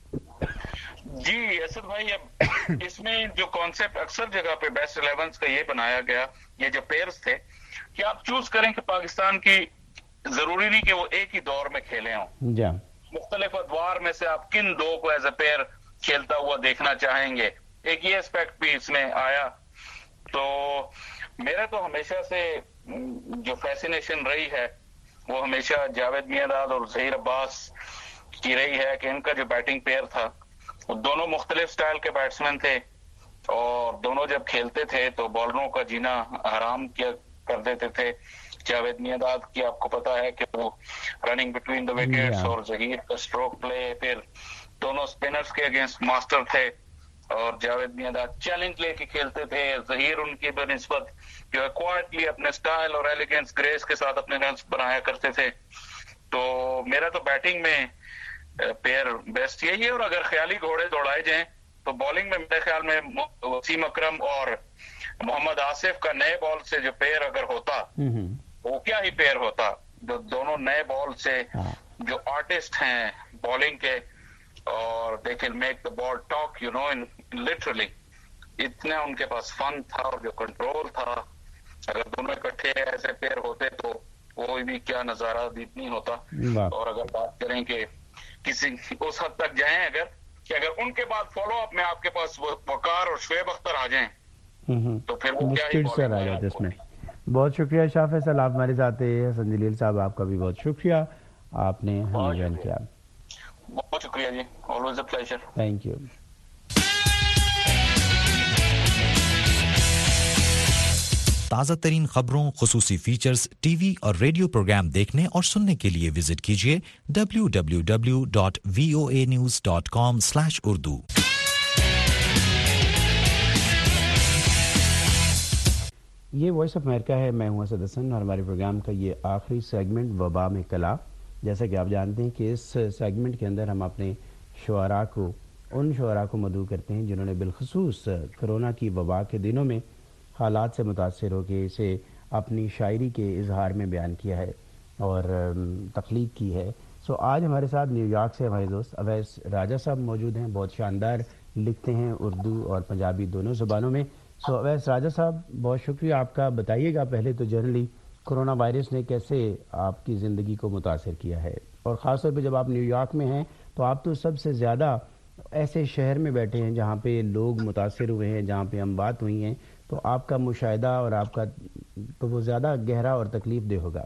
جی اسد بھائی اب اس میں جو کانسیپٹ اکثر جگہ پہ بیسٹ 11 کا یہ بنایا گیا یہ جو پیئرز تھے کہ آپ چوز کریں کہ پاکستان کی ضروری نہیں کہ وہ ایک ہی دور میں کھیلے ہوں. مختلف ادوار میں سے آپ کن دو کو ایز اے پیئر کھیلتا ہوا دیکھنا چاہیں گے. ایک یہ اسپیکٹ بھی اس میں آیا. تو میرے تو ہمیشہ سے جو فیسینیشن رہی ہے وہ ہمیشہ جاوید میانداد اور ظہیر عباس کی رہی ہے کہ ان کا جو بیٹنگ پیئر تھا وہ دونوں مختلف سٹائل کے بیٹسمین تھے اور دونوں جب کھیلتے تھے تو بالروں کا جینا حرام کیا کر دیتے تھے. جاوید میانداد کی آپ کو پتا ہے کہ وہ رننگ بٹوین دا وکٹس اور ظہیر کا اسٹروک پلے پھر دونوں سپنرز کے اگینسٹ ماسٹر تھے اور جاوید میانداد چیلنج لے کے کھیلتے تھے. ظہیر ان کی بنسبت جو ہے کوائٹلی اپنے سٹائل اور ایلیگنس گریس کے ساتھ اپنے رنز بنایا کرتے تھے. تو میرا تو بیٹنگ میں پیئر بیسٹ یہی ہے اور اگر خیالی گھوڑے دوڑائے جائیں تو بالنگ میں میرے خیال میں وسیم اکرم اور محمد آصف کا نئے بال سے جو پیئر اگر ہوتا وہ کیا ہی پیئر ہوتا. جو دونوں نئے بال سے جو آرٹسٹ ہیں بالنگ کے اور they can make the ball talk you know literally اتنا ان کے پاس فن تھا اور جو کنٹرول تھا. اگر دونوں اکٹھے ایسے پیئر ہوتے تو وہ بھی کیا نظارہ نہیں ہوتا. اور اگر بات کریں کہ کسی اس حد تک جائیں اگر کہ اگر ان کے بعد فالو اپ میں آپ کے پاس وقار اور شعیب اختر آ جائیں تو پھر وہ کیا ہی آ جاتے اس میں. بہت شکریہ شاہ فیصل آپ ہمارے ساتھ ہیں. حسن جلیل صاحب آپ کا بھی بہت شکریہ آپ نے ہمیں جوائن کیا. بہت شکریہ جی. Always a pleasure. Thank you. تازہ ترین خبروں خصوصی فیچرز ٹی وی اور ریڈیو پروگرام دیکھنے اور سننے کے لیے وزٹ کیجیے www.voanews.com/urdu. یہ وائس آف امریکہ ہے. میں ہوں اسد حسن اور ہمارے پروگرام کا یہ آخری سیگمنٹ وبا میں کلا. جیسا کہ آپ جانتے ہیں کہ اس سیگمنٹ کے اندر ہم اپنے شعراء کو ان شعراء کو مدعو کرتے ہیں جنہوں نے بالخصوص کرونا کی وبا کے دنوں میں حالات سے متاثر ہو کے اسے اپنی شاعری کے اظہار میں بیان کیا ہے اور تخلیق کی ہے. آج ہمارے ساتھ نیو یارک سے ہمارے دوست اویس راجہ صاحب موجود ہیں. بہت شاندار لکھتے ہیں اردو اور پنجابی دونوں زبانوں میں. اویس راجہ صاحب بہت شکریہ آپ کا. بتائیے گا پہلے تو جنرلی کرونا وائرس نے کیسے آپ کی زندگی کو متاثر کیا ہے اور خاص طور پہ جب آپ نیو یارک میں ہیں تو آپ تو سب سے زیادہ ایسے شہر میں بیٹھے ہیں جہاں پہ لوگ متاثر ہوئے ہیں جہاں پہ اموات ہوئی ہیں تو آپ کا مشاہدہ اور آپ کا تو وہ زیادہ گہرا اور تکلیف دہ ہوگا.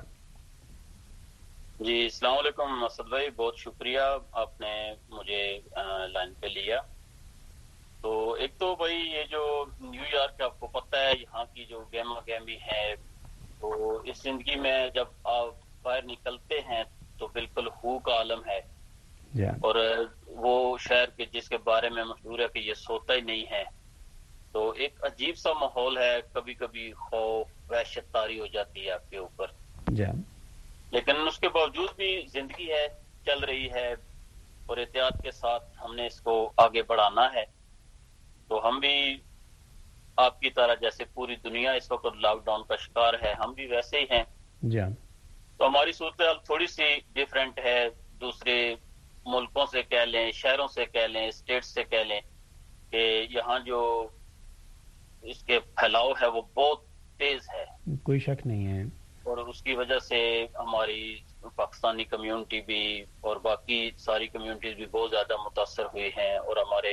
جی السلام علیکم اسد بھائی. بہت شکریہ آپ نے مجھے لائن پہ لیا. تو ایک تو بھائی یہ جو نیو یارک آپ کو پتہ ہے یہاں کی جو گہما گہمی ہے تو اس زندگی میں جب آپ باہر نکلتے ہیں تو بالکل ہو کا عالم ہے اور وہ شہر کے جس کے بارے میں مشہور ہے کہ یہ سوتا ہی نہیں ہے. تو ایک عجیب سا ماحول ہے. کبھی کبھی خوف وحشت طاری ہو جاتی ہے آپ کے اوپر لیکن اس کے باوجود بھی زندگی ہے چل رہی ہے اور احتیاط کے ساتھ ہم نے اس کو آگے بڑھانا ہے. تو ہم بھی آپ کی طرح جیسے پوری دنیا اس وقت لاک ڈاؤن کا شکار ہے ہم بھی ویسے ہی ہیں. تو ہماری صورتحال تھوڑی سی ڈیفرنٹ ہے دوسرے ملکوں سے کہہ لیں شہروں سے کہہ لیں اسٹیٹ سے کہہ لیں کہ یہاں جو اس کے پھیلاؤ ہے وہ بہت تیز ہے. کوئی شک نہیں ہے. اور اس کی وجہ سے ہماری پاکستانی کمیونٹی بھی اور باقی ساری کمیونٹیز بھی بہت زیادہ متاثر ہوئی ہیں، اور ہمارے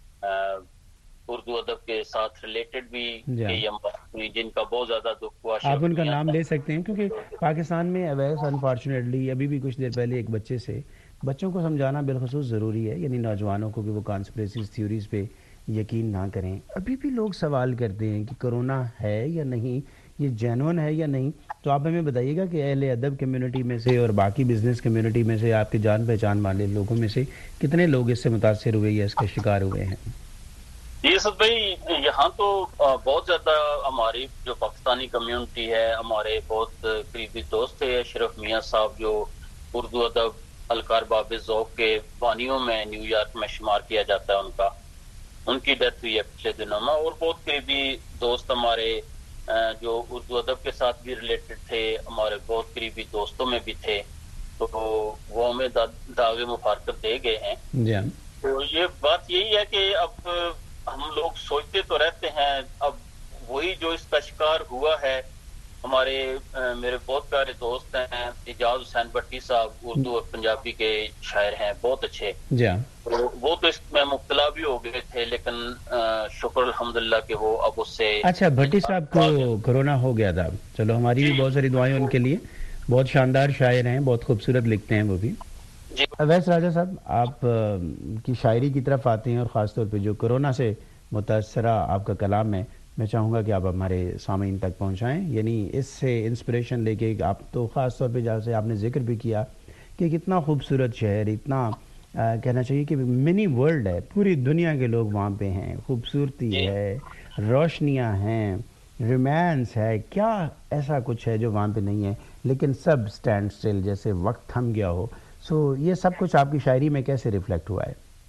اردو ادب کے ساتھ ریلیٹڈ بھی جن کا بہت زیادہ دکھ ہوا. آپ ان کا نام لے سکتے ہیں کیونکہ پاکستان میں اویس انفارچونیٹلی ابھی بھی کچھ دیر پہلے ایک بچے سے بچوں کو سمجھانا بالخصوص ضروری ہے، یعنی نوجوانوں کو کہ وہ کانسپریسیز تھیوریز پہ یقین نہ کریں. ابھی بھی لوگ سوال کرتے ہیں کہ کرونا ہے یا نہیں، یہ جینون ہے یا نہیں. تو آپ ہمیں بتائیے گا کہ اہل ادب کمیونٹی میں سے اور باقی بزنس کمیونٹی میں سے آپ کے جان پہچان والے لوگوں میں سے کتنے لوگ اس سے متاثر ہوئے یا اس کا شکار ہوئے ہیں؟ جی اسد بھائی، یہاں تو بہت زیادہ ہماری جو پاکستانی کمیونٹی ہے، ہمارے بہت قریبی دوست تھے اشرف میاں صاحب، جو اردو ادب الکار باب ذوق کے بانیوں میں نیو یارک میں شمار کیا جاتا ہے. ان کی ڈیتھ ہوئی ہے پچھلے دنوں میں. اور بہت قریبی دوست ہمارے جو اردو ادب کے ساتھ بھی ریلیٹڈ تھے، ہمارے بہت قریبی دوستوں میں بھی تھے، تو وہ ہمیں دعوے مفارقت دے گئے ہیں. تو یہ بات یہی ہے کہ اب ہم لوگ سوچتے تو رہتے ہیں، اب وہی جو اس کا شکار ہوا ہے. ہمارے میرے بہت پیارے دوست ہیں اعجاز حسین بٹی صاحب، اردو اور پنجابی کے شاعر ہیں بہت اچھے. وہ تو اس میں مبتلا بھی ہو گئے تھے، لیکن شکر الحمدللہ کہ وہ اب اس سے. اچھا، بھٹی صاحب کو کرونا ہو گیا تھا. چلو ہماری بھی بہت ساری دعائیں ان کے لیے. بہت شاندار شاعر ہیں، بہت خوبصورت لکھتے ہیں وہ بھی. اویس راجہ صاحب، آپ کی شاعری کی طرف آتے ہیں اور خاص طور پہ جو کرونا سے متاثرہ آپ کا کلام ہے، میں چاہوں گا کہ آپ ہمارے سامعین تک پہنچائیں. یعنی اس سے انسپریشن لے کے آپ تو خاص طور پہ جیسے آپ نے ذکر بھی کیا کہ کتنا خوبصورت شہر، اتنا کہنا چاہیے کہ منی ورلڈ ہے، پوری دنیا کے لوگ وہاں پہ ہیں، خوبصورتی ہے، روشنیاں ہیں، رومانس ہے. کیا ایسا کچھ ہے جو وہاں پہ نہیں ہے؟ لیکن سب سٹینڈ سٹل، جیسے وقت تھم گیا ہو. سو یہ سب کچھ آپ کی شاعری میں کیسے ریفلیکٹ ہوا ہے؟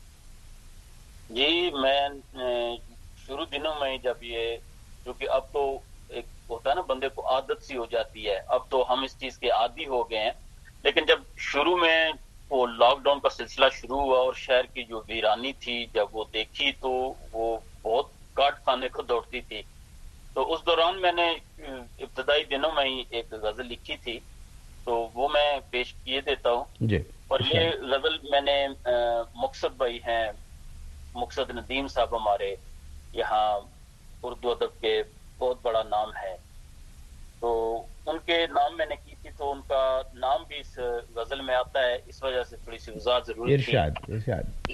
جی میں شروع دنوں میں جب یہ، کیونکہ اب تو ایک ہوتا ہے نا بندے کو عادت سی ہو جاتی ہے، اب تو ہم اس چیز کے عادی ہو گئے ہیں. لیکن جب شروع میں وہ لاک ڈاؤن کا سلسلہ شروع ہوا اور شہر کی جو ویرانی تھی جب وہ دیکھی تو وہ بہت کاٹ کھانے کو دوڑتی تھی. تو اس دوران میں نے ابتدائی دنوں میں ہی ایک غزل لکھی تھی، تو وہ میں پیش کیے دیتا ہوں. اور یہ غزل میں نے مقصد بھائی ہیں، مقصد ندیم صاحب ہمارے یہاں اردو ادب کے بہت بڑا نام ہے، تو ان کے نام میں نے کی تھی، تو ان کا نام بھی اس غزل میں آتا ہے، اس وجہ سے تھوڑی سی وضاحت ضروری تھی. ارشاد.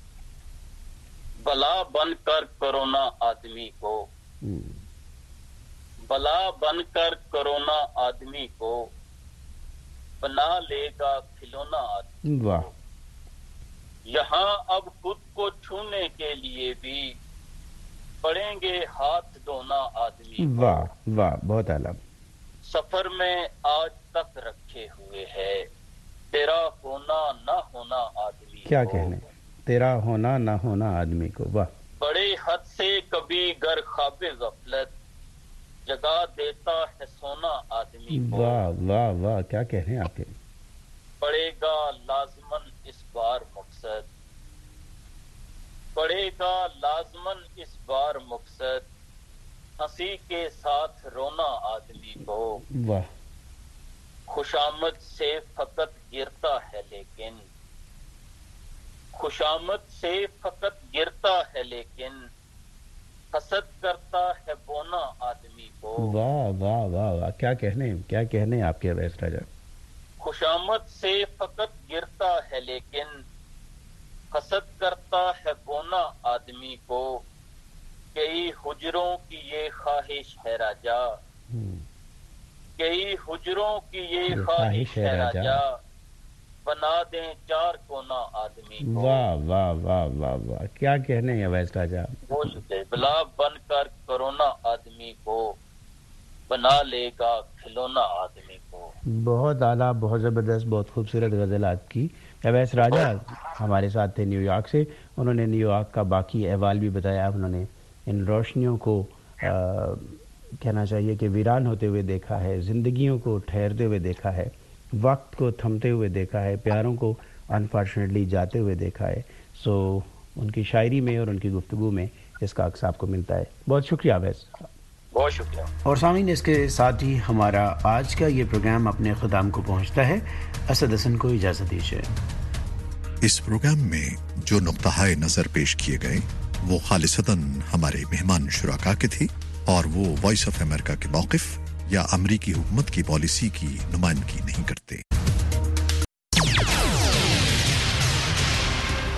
بلا بن کر کرونا آدمی کو، بلا بن کر کرونا آدمی کو بنا لے گا کھلونا آدمی. واہ. یہاں اب خود کو چھونے کے لیے بھی پڑیں گے ہاتھ دھونا آدمی. واہ واہ، بہت اعلیٰ. سفر میں آج تک رکھے ہوئے ہے تیرا ہونا نہ ہونا آدمی. کیا کہنے، تیرا ہونا نہ ہونا آدمی کو. واہ. بڑے حد سے کبھی گر خواب غفلت جگا دیتا ہے سونا آدمی کو. واہ واہ واہ، کیا کہہ رہے ہیں آپ کے. پڑے گا لازمن اس بار مقصد، پڑے گا لازمن اس بار مقصد ہنسی کے ساتھ رونا آدمی کو. واہ. خوشامد سے فقط گرتا ہے لیکن، خوشامد سے فقط گرتا ہے لیکن حسد کرتا ہے بونا آدمی کو. واہ واہ واہ واہ، کیا کہنے، کیا کہنے آپ کے اویس راجہ. خوشامد سے فقط گرتا ہے لیکن حسد کرتا ہے بونا آدمی کو. کئی حجروں کی یہ خواہش ہے راجا، کئی حجروں کی یہ خواہش ہے راجا بنا دیں چار کونا آدمی کو. واہ واہ واہ واہ واہ، کیا کہنے ہیں اویس راجہ. بلا بن کر کرونا آدمی کو بنا لے گا کھلونا آدمی کو. بہت اعلیٰ، بہت زبردست، بہت خوبصورت غزل آپ کی. اویس راجہ ہمارے ساتھ تھے نیو یارک سے. انہوں نے نیو یارک کا باقی احوال بھی بتایا. انہوں نے ان روشنیوں کو کہنا چاہیے کہ ویران ہوتے ہوئے دیکھا ہے، زندگیوں کو ٹھہرتے ہوئے دیکھا ہے، وقت کو تھمتے ہوئے دیکھا ہے، پیاروں کو انفارچونیٹلی جاتے ہوئے دیکھا ہے. سو ان کی شاعری میں اور ان کی گفتگو میں اس کا عکس آپ کو ملتا ہے. بہت شکریہ اویس. بہت شکریہ. اور سامعین اس کے ساتھ ہی ہمارا آج کا یہ پروگرام اپنے اختتام کو پہنچتا ہے. اسد حسن کو اجازت دیجیے. اس پروگرام میں جو نقطہ نظر پیش کیے گئے وہ خالصتاً ہمارے مہمان شرکا کے تھی اور وہ وائس آف امریکہ کے موقف یا امریکی حکومت کی پالیسی کی نمائندگی نہیں کرتے.